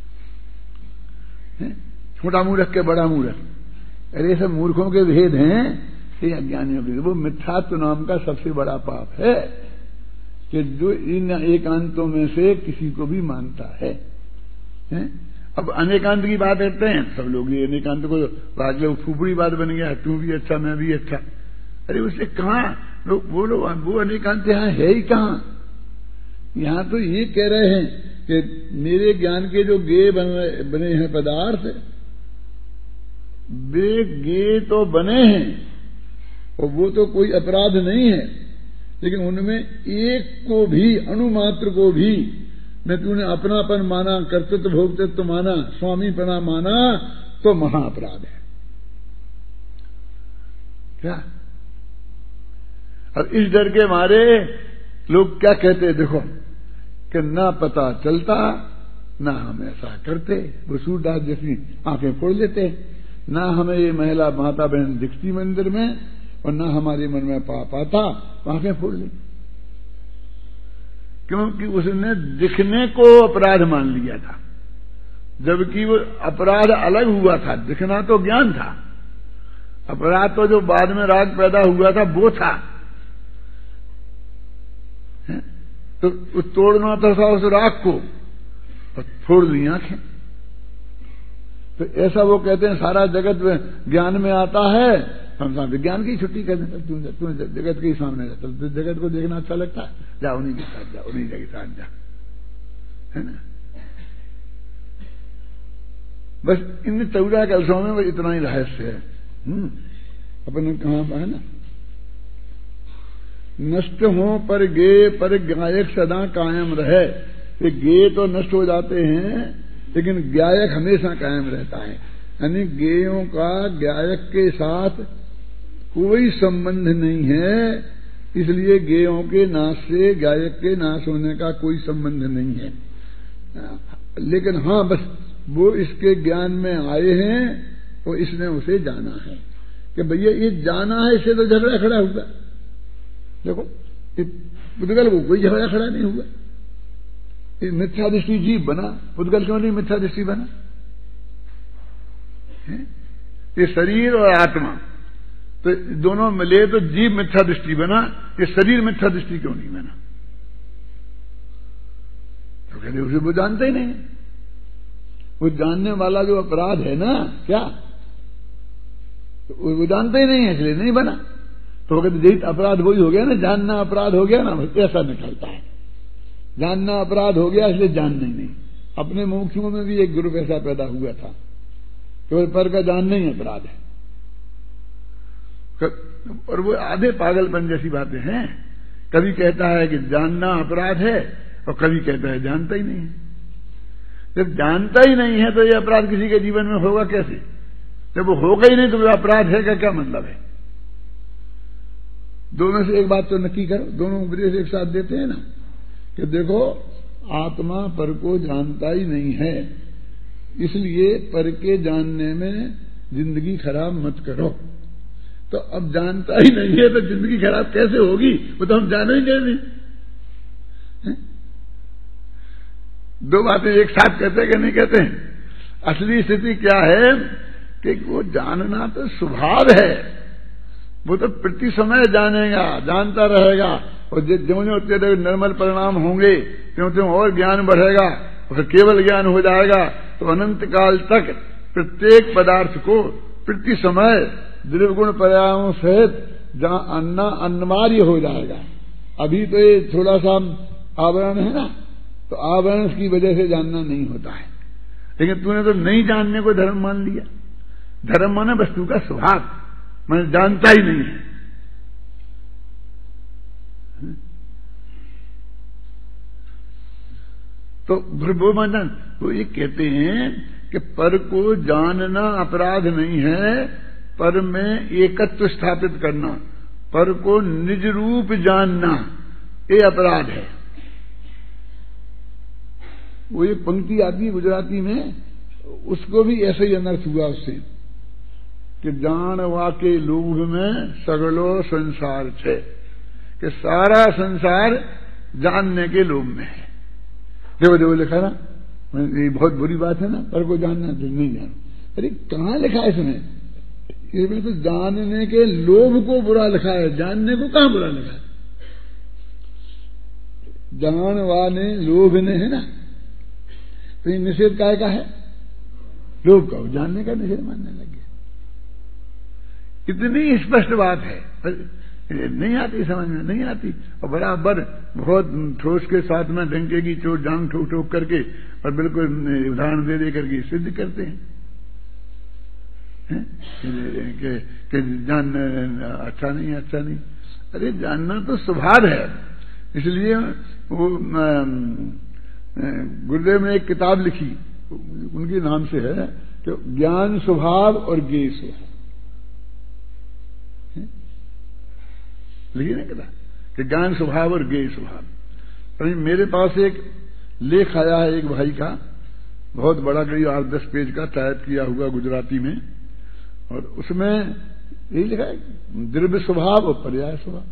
है? छोटा मूर्ख के बड़ा मूर्ख, अरे सब मूर्खों के भेद हैं, ये अज्ञानियों के। वो मिथ्यात्व नाम का सबसे बड़ा पाप है कि जो इन एकांतों में से किसी को भी मानता है, है? अब अनेकांत की बात करते हैं सब लोग, ये अनेकांत को आज लोग फूफड़ी बात बन गया, तू भी अच्छा मैं भी अच्छा। अरे उससे कहां लोग वो लोग वो अनेकांत यहां है ही कहां। यहां तो ये कह रहे हैं कि मेरे ज्ञान के जो गे बन, बने हैं पदार्थ, वे गे तो बने हैं और वो तो कोई अपराध नहीं है, लेकिन उनमें एक को भी अणुमात्र को भी मैं तूने अपनापन माना, कर्तृत्व भोक्तृत्व माना, स्वामीपना माना, तो महाअपराध है क्या। अब इस डर के मारे लोग क्या कहते, देखो कि ना पता चलता ना हम ऐसा करते, वो सूरदास जैसी आंखें फोड़ लेते, ना हमें ये महिला माता बहन दिखती मंदिर में और ना हमारे मन में पाप आता, आंखें फोड़ ली, क्योंकि उसने दिखने को अपराध मान लिया था, जबकि वो अपराध अलग हुआ था। दिखना तो ज्ञान था, अपराध तो जो बाद में राग पैदा हुआ था वो था, है? तो तोड़ना तो था उस राग को और फोड़ दी आंखें। तो ऐसा वो कहते हैं सारा जगत में ज्ञान में आता है, हम विज्ञान की छुट्टी कर देते, तू जगत के ही सामने रहता, तो जगत को देखना अच्छा लगता है, जा उन्हीं के साथ जा, उन्हीं के साथ जा, है ना। बस इन चौदह कलशों में इतना ही रहस्य है। हम्म अपन ने कहा है ना, नष्ट हो पर गे पर गायक सदा कायम रहे। ये गे तो नष्ट हो जाते हैं लेकिन गायक हमेशा कायम रहता है, यानी गेयों का गायक के साथ कोई संबंध नहीं है, इसलिए गेयों के नाश से गायक के नाश होने का कोई संबंध नहीं है। लेकिन हाँ बस वो इसके ज्ञान में आए हैं और इसने उसे जाना है कि भैया ये जाना है, इससे तो झगड़ा खड़ा हुआ। देखो पुद्गल को कोई झगड़ा खड़ा नहीं हुआ, ये मिथ्या दृष्टि जीव बना, पुद्गल क्यों नहीं मिथ्या दृष्टि बना है? ये शरीर और आत्मा तो दोनों मिले तो जीव मिथ्या दृष्टि बना, ये शरीर मिथ्या दृष्टि क्यों नहीं बना? तो कहते उसे वो जानते ही नहीं, वो जानने वाला जो अपराध है ना क्या, तो वो जानते ही नहीं है इसलिए नहीं बना। तो कहते यही अपराध वही हो गया ना, जानना अपराध हो गया ना, ऐसा निकलता है। जानना अपराध हो गया इसलिए जानना ही नहीं। अपने मुखियों में भी एक ग्रुप ऐसा पैदा हुआ था, केवल पर का जानना ही अपराध है, और वो आधे पागलपन जैसी बातें हैं। कभी कहता है कि जानना अपराध है और कभी कहता है जानता ही नहीं है। जब जानता ही नहीं है तो ये अपराध किसी के जीवन में होगा कैसे? जब वो होगा ही नहीं तो वो अपराध है का क्या मतलब है? दोनों से एक बात तो नक्की करो, दोनों उपदेश एक साथ देते हैं ना कि देखो आत्मा पर को जानता ही नहीं है, इसलिए पर के जानने में जिंदगी खराब मत करो। तो अब जानता ही नहीं है तो जिंदगी खराब कैसे होगी? वो तो हम जानेंगे नहीं। दो बातें एक साथ कहते कि नहीं कहते? असली स्थिति क्या है कि वो जानना तो स्वभाव है, वो तो प्रति समय जानेगा, जानता रहेगा, और ज्यों ज्यों तेरे निर्मल परिणाम होंगे त्यों त्यों और ज्ञान बढ़ेगा, और केवल ज्ञान हो जाएगा तो अनंत काल तक प्रत्येक पदार्थ को प्रति समय द्रव्यगुण पर्यायों सहित जहां अन्ना अनिवार्य हो जाएगा। अभी तो ये थोड़ा सा आवरण है ना, तो आवरण की वजह से जानना नहीं होता है, लेकिन तूने तो नहीं जानने को धर्म मान लिया। धर्म माने वस्तु का स्वभाव, मैंने जानता ही नहीं है। तो ब्रह्मोमंडन वो ये कहते हैं कि पर को जानना अपराध नहीं है, पर में एकत्व स्थापित करना, पर को निज रूप जानना ये अपराध है। वो एक पंक्ति आती है गुजराती में, उसको भी ऐसे ही अनर्थ हुआ उससे कि जानवा के लोभ में सगलो संसार छे, कि सारा संसार जानने के लोभ में है। देखो देखो लिखा ना, ये बहुत बुरी बात है ना, पर को जानना तो नहीं जाना। अरे कहाँ लिखा है इसमें? इसमें तो जानने के लोभ को बुरा लिखा है, जानने को कहाँ बुरा लिखा है? जानवा ने लोभ ने है ना, तो ये निषेध काय का है? लोभ का, जानने का निषेध मानने लग गया। इतनी स्पष्ट बात है, नहीं आती समझ में, नहीं आती। और बराबर बहुत ठोस के साथ में डंके की चोट जांग ठोक ठोक करके और बिल्कुल उदाहरण दे दे करके सिद्ध करते हैं, हैं? कि, कि जान अच्छा नहीं अच्छा नहीं। अरे जानना तो स्वभाव है, इसलिए वो गुरुदेव ने एक किताब लिखी, उनके नाम से है, कि ज्ञान स्वभाव और ज्ञेय स्वभाव लिखी ना किताब, कि ज्ञान स्वभाव और ज्ञेय स्वभाव। तो मेरे पास एक लेख आया है एक भाई का, बहुत बड़ा, करीब आठ दस पेज का टाइप किया हुआ गुजराती में, और उसमें यही लिखा है द्रव्य स्वभाव और पर्याय स्वभाव।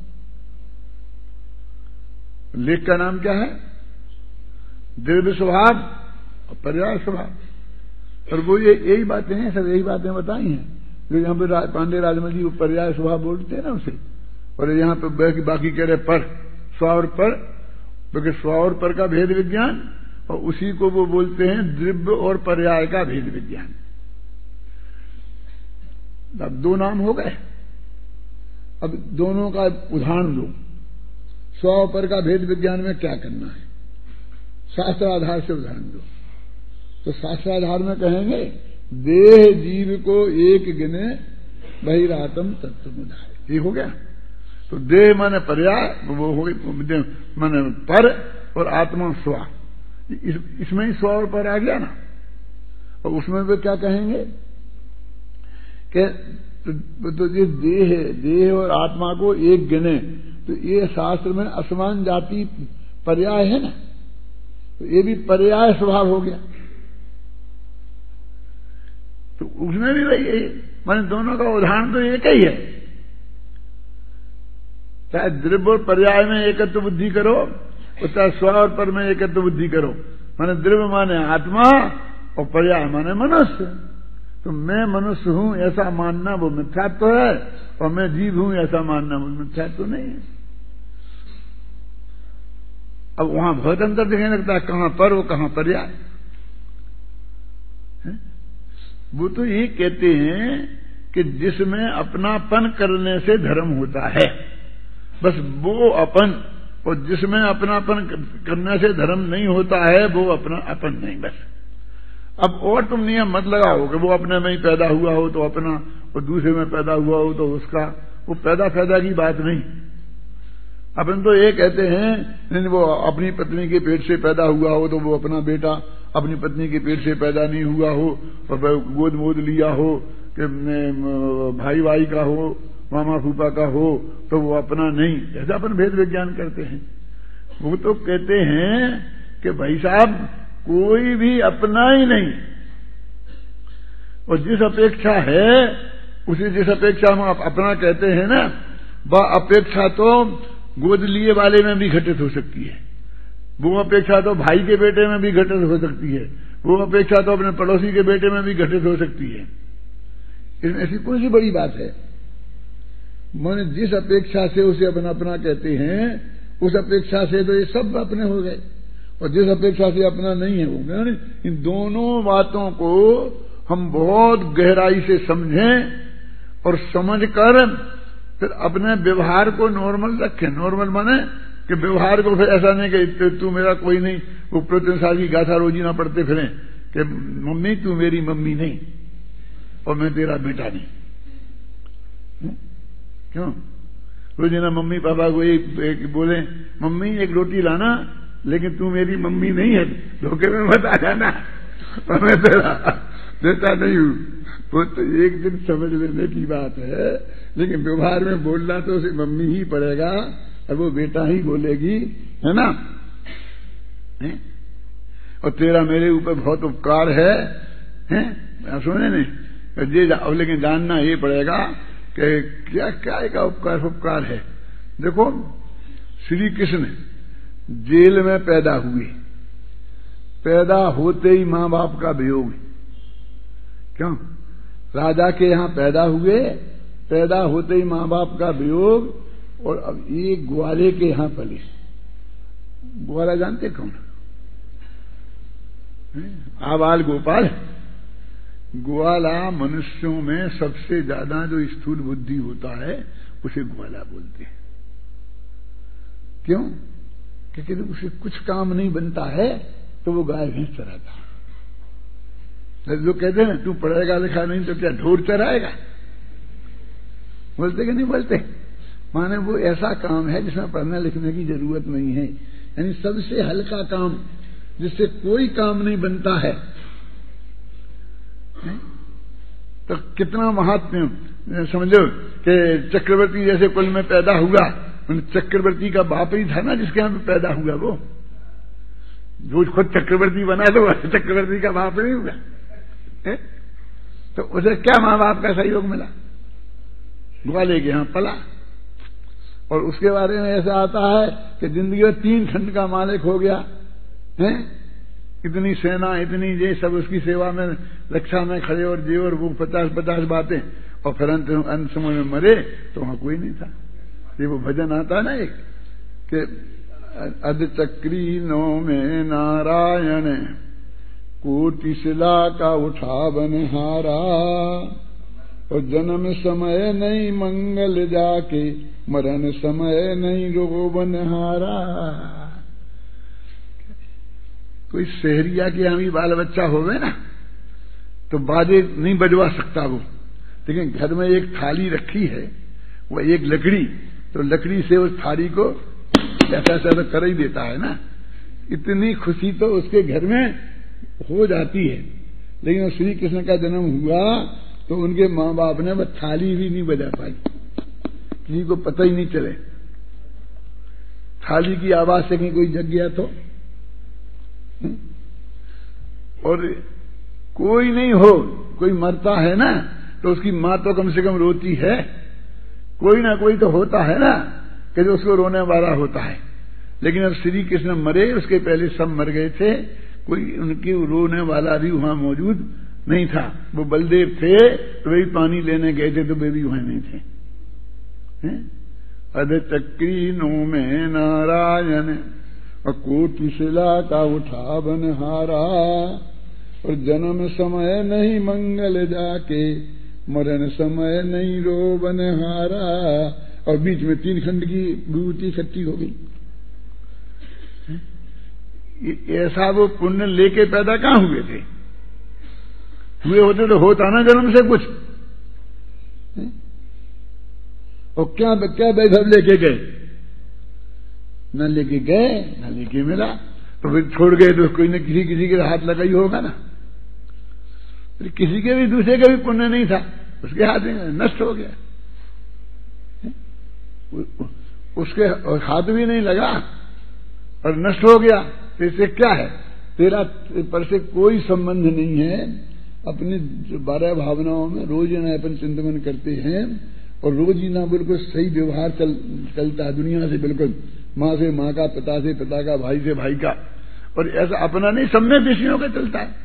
लेख का नाम क्या है? द्रव्य स्वभाव और पर्याय स्वभाव। और वो ये यही बातें हैं, सब यही बातें बताई हैं जो यहां पे पांडे राजमल जी वो पर्याय स्वभाव बोलते हैं ना उसे, और यहां पे बाकी, बाकी कह रहे पर, स्व और पर, क्योंकि स्व और पर का भेद विज्ञान, और उसी को वो बोलते हैं द्रव्य और पर्याय का भेद विज्ञान। अब दो नाम हो गए, अब दोनों का उदाहरण दो। स्व और पर का भेद विज्ञान में क्या करना है? शास्त्र आधार से उदाहरण दो। तो शास्त्र आधार में कहेंगे देह जीव को एक गिने बहिरातम तत्व मुधाय, ये हो गया। तो देह माने पर्याय, वो हो गई माने पर, और आत्मा स्व, इस, इसमें ही स्व और पर आ गया ना। और उसमें वे क्या कहेंगे कि तो, तो ये देह देह और आत्मा को एक गिने, तो ये शास्त्र में असमान जाति पर्याय है ना, तो ये भी पर्याय स्वभाव हो गया। तो उसमें भी वही, माने दोनों का उदाहरण तो एक ही है। चाहे द्रव्य और पर्याय में एकत्व बुद्धि करो, चाहे स्व और पर में एकत्व बुद्धि करो। माने द्रव्य माने आत्मा और पर्याय माने मनुष्य। तो मैं मनुष्य हूं ऐसा मानना वो मिथ्यात्व तो है, और मैं जीव हूं ऐसा मानना वो मिथ्यात्व तो नहीं है। अब वहां बहुत अंतर दिखने लगता है, कहां पर वो कहां पर्याय। वो तो ये कहते हैं कि जिसमें अपनापन करने से धर्म होता है, बस वो अपन, और जिसमें अपनापन करने से धर्म नहीं होता है वो अपना अपन नहीं। बस अब और तुम नियम मत लगाओ कि वो अपने में ही पैदा हुआ हो तो अपना, और दूसरे में पैदा हुआ हो तो उसका। वो पैदा पैदा की बात नहीं। अपन तो ये कहते हैं नहीं, वो अपनी पत्नी के पेट से पैदा हुआ हो तो वो अपना बेटा, अपनी पत्नी के पेट से पैदा नहीं हुआ हो और गोद मोद लिया हो कि भाई भाई का हो, मामा फूफा का हो, तो वो अपना नहीं। ऐसा अपन भेद विज्ञान करते हैं। वो तो कहते हैं कि भाई साहब कोई भी अपना ही नहीं, और जिस अपेक्षा है उसे जिस अपेक्षा हम अपना कहते हैं ना, वह अपेक्षा तो गोद लिए वाले में भी घटित हो सकती है, वो अपेक्षा तो भाई के बेटे में भी घटित हो सकती है, वो अपेक्षा तो अपने पड़ोसी के बेटे में भी घटित हो सकती है। इसमें ऐसी कौन सी बड़ी बात है? मन जिस अपेक्षा से उसे अपना अपना कहते हैं, उस अपेक्षा से तो ये सब अपने हो गए, और जिस अपेक्षा से अपना नहीं है वो नहीं। इन दोनों बातों को हम बहुत गहराई से समझें और समझकर फिर अपने व्यवहार को नॉर्मल रखें। नॉर्मल माने कि व्यवहार को फिर ऐसा नहीं कि तू मेरा कोई नहीं, वो प्रतिसाल की गाथा रोजी ना पढ़ते फिरें कि मम्मी तू मेरी मम्मी नहीं और मैं तेरा बेटा नहीं। हुँ? क्यों रोजीना मम्मी पापा को एक, एक बोले मम्मी एक रोटी लाना, लेकिन तू मेरी मम्मी नहीं है, धोखे में मत आ जाना और मैं तेरा बेटा नहीं हूं। वो तो एक दिन समझ लेने की बात है, लेकिन व्यवहार में बोलना तो उसे मम्मी ही पड़ेगा और वो बेटा ही बोलेगी, है ना? है? और तेरा मेरे ऊपर बहुत उपकार है, हैं? सुने नहीं ये जा, लेकिन जानना ये पड़ेगा कि क्या क्या का उपकार उपकार है। देखो श्री कृष्ण जेल में पैदा हुए, पैदा होते ही मां बाप का वियोग, क्यों? राजा के यहां पैदा हुए, पैदा होते ही मां बाप का वियोग, और अब ये ग्वाले के यहां पले। ग्वाला जानते कौन? आबाल गोपाल। ग्वाला मनुष्यों में सबसे ज्यादा जो स्थूल बुद्धि होता है उसे ग्वाला बोलते हैं। क्यों? क्योंकि उसे कुछ काम नहीं बनता है तो वो गाय भैंस चराता है। लोग कहते हैं ना तू पढ़ेगा लिखा नहीं तो क्या ढोर चराएगा, बोलते कि नहीं बोलते? माने वो ऐसा काम है जिसमें पढ़ने लिखने की जरूरत नहीं है, यानी सबसे हल्का काम जिससे कोई काम नहीं बनता है। तो कितना महात्म्य समझो कि चक्रवर्ती जैसे कुल में पैदा हुआ, चक्रवर्ती का बाप ही था ना जिसके यहां पैदा हुआ, वो जो खुद चक्रवर्ती बना तो चक्रवर्ती का बाप नहीं हुआ है? तो उसे क्या मां बाप का सहयोग मिला? ग्वाले के यहां पला। और उसके बारे में ऐसा आता है कि जिंदगी में तीन खंड का मालिक हो गया है, इतनी सेना इतनी ये सब उसकी सेवा में रक्षा में खड़े और जे और वो पचास पचास बातें, और फिर अंत अंत समय में मरे तो वहां कोई नहीं था। ये वो भजन आता है ना एक कि अधचक्री नो में नारायण कोटि शिला का उठा बनहारा, और जन्म समय नहीं मंगल जाके मरण समय नहीं रो बनहारा। कोई शहरिया के यहां भी बाल बच्चा होवे ना तो बाजे नहीं बजवा सकता वो, लेकिन घर में एक थाली रखी है, वो एक लकड़ी, तो लकड़ी से उस थाली को ऐसा ऐसा कर ही देता है ना। इतनी खुशी तो उसके घर में हो जाती है। लेकिन श्री कृष्ण का जन्म हुआ तो उनके मां बाप ने वह थाली भी नहीं बजा पाई, किसी को पता ही नहीं चले। थाली की आवाज से कहीं कोई जग गया तो, और कोई नहीं हो, कोई मरता है ना तो उसकी मां तो कम से कम रोती है, कोई ना कोई तो होता है ना कि जो उसको रोने वाला होता है। लेकिन अब श्री कृष्ण मरे उसके पहले सब मर गए थे, कोई उनकी रोने वाला भी वहां मौजूद नहीं था। वो बलदेव थे तो वे पानी लेने गए थे तो वे भी वहां नहीं थे। अधचक्री नो में नारायण और कोटि शिला का उठा बनहारा, और जन्म समय नहीं मंगल जाके मरण समय नहीं रो बनहारा। और बीच में तीन खंड की विभूति इकट्ठी हो गई। ऐसा वो पुण्य लेके पैदा कहां हुए थे? हुए होते तो होता ना जन्म से कुछ। और क्या क्या वैभव लेके गए? न लेके गए न लेके मिला, तो फिर छोड़ गए तो कोई न किसी किसी के हाथ लगा ही होगा ना। फिर किसी के भी दूसरे का भी पुण्य नहीं था, उसके हाथ में नष्ट हो गया। उसके हाथ भी नहीं लगा और नष्ट हो गया, इससे क्या है, तेरा पर से कोई संबंध नहीं है। अपनी जो बारह भावनाओं में रोज ना अपन चिंतन करते हैं और रोज ही ना बिल्कुल सही व्यवहार चल, चलता है दुनिया से, बिल्कुल माँ से माँ का, पिता से पिता का, भाई से भाई का, और ऐसा अपना नहीं, सब में विषयों का चलता है।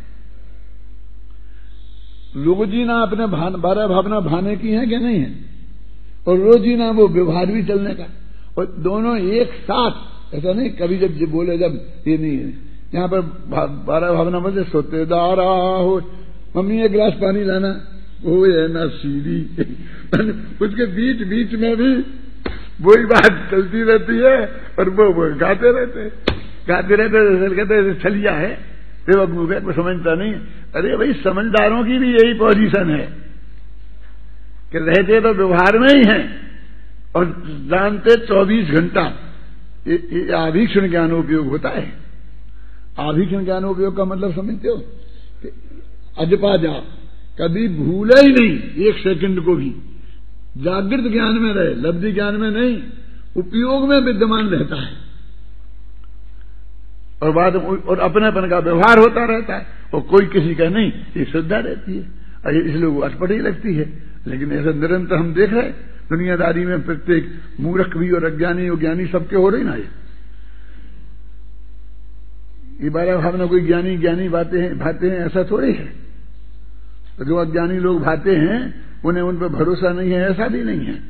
रोज ही ना अपने बारह भावना भाने की है कि नहीं है, और रोज ही ना वो व्यवहार भी चलने का, और दोनों एक साथ। ऐसा नहीं कभी जब जब बोले जब ये नहीं है, यहाँ पर बारह भावना बोलते सोते दारा हो, मम्मी एक गिलास पानी लाना, वो है ना सीढ़ी उसके बीच बीच में भी वही बात चलती रहती है, और वो, वो गाते रहते गाते रहते कहते छलिया है, बेवकूफ है, कोई समझता नहीं। अरे भाई समझदारों की भी यही पोजीशन है कि रहते तो व्यवहार में ही हैं और जानते चौबीस घंटा। ये आभीक्षण ज्ञानोपयोग होता है। आभीक्षण ज्ञानोपयोग का मतलब समझते हो कि अजपा जा, कभी भूले ही नहीं एक सेकंड को भी, जागृत ज्ञान में रहे, लब्धि ज्ञान में नहीं, उपयोग में विद्यमान रहता है, और बाद और अपनेपन का व्यवहार होता रहता है, और कोई किसी का नहीं, ये श्रद्धा रहती है, और इसलिए वो अटपट ही लगती है। लेकिन ऐसा निरंतर हम देख रहे दुनियादारी में, प्रत्येक मूर्ख भी और अज्ञानी और ज्ञानी सबके हो रही ना। ये ये बारह भावना कोई ज्ञानी ज्ञानी बातें हैं भाते हैं ऐसा थोड़ी है, तो जो अज्ञानी लोग भाते हैं उन्हें उन पर भरोसा नहीं है, ऐसा भी नहीं है।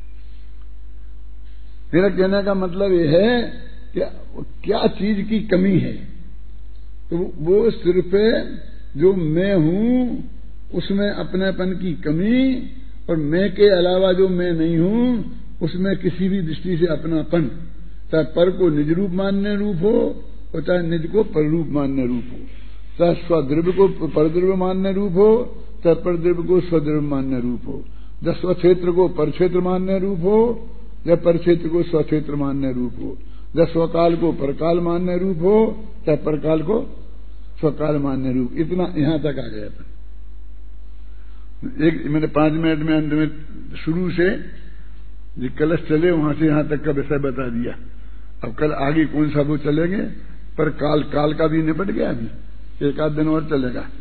मेरा कहने का मतलब यह है कि क्या चीज की कमी है, तो वो सिर्फ जो मैं हूं उसमें अपनेपन की कमी, और मैं के अलावा जो मैं नहीं हूं उसमें किसी भी दृष्टि से अपनापन, चाहे पर को निज रूप मानने रूप हो और चाहे निज को पर रूप मानने रूप हो, चाहे स्वद्रव्य को परद्रव्य मानने रूप हो, चाहे परद्रव्य को स्वद्रव्य मानने रूप हो, या स्वक्षेत्र को परक्षेत्र मानने रूप हो, या परक्षेत्र को स्वक्षेत्र मानने रूप हो, या स्वकाल को परकाल मानने रूप हो, चाहे परकाल को स्वकाल मानने रूप। इतना यहां तक आ गया था। एक मैंने पांच मिनट में अंत में शुरू से जो कलश चले वहां से यहां तक का विषय बता दिया। अब कल आगे कौन सा वो चलेंगे, पर काल काल का भी निपट गया, अभी एक आध दिन और चलेगा।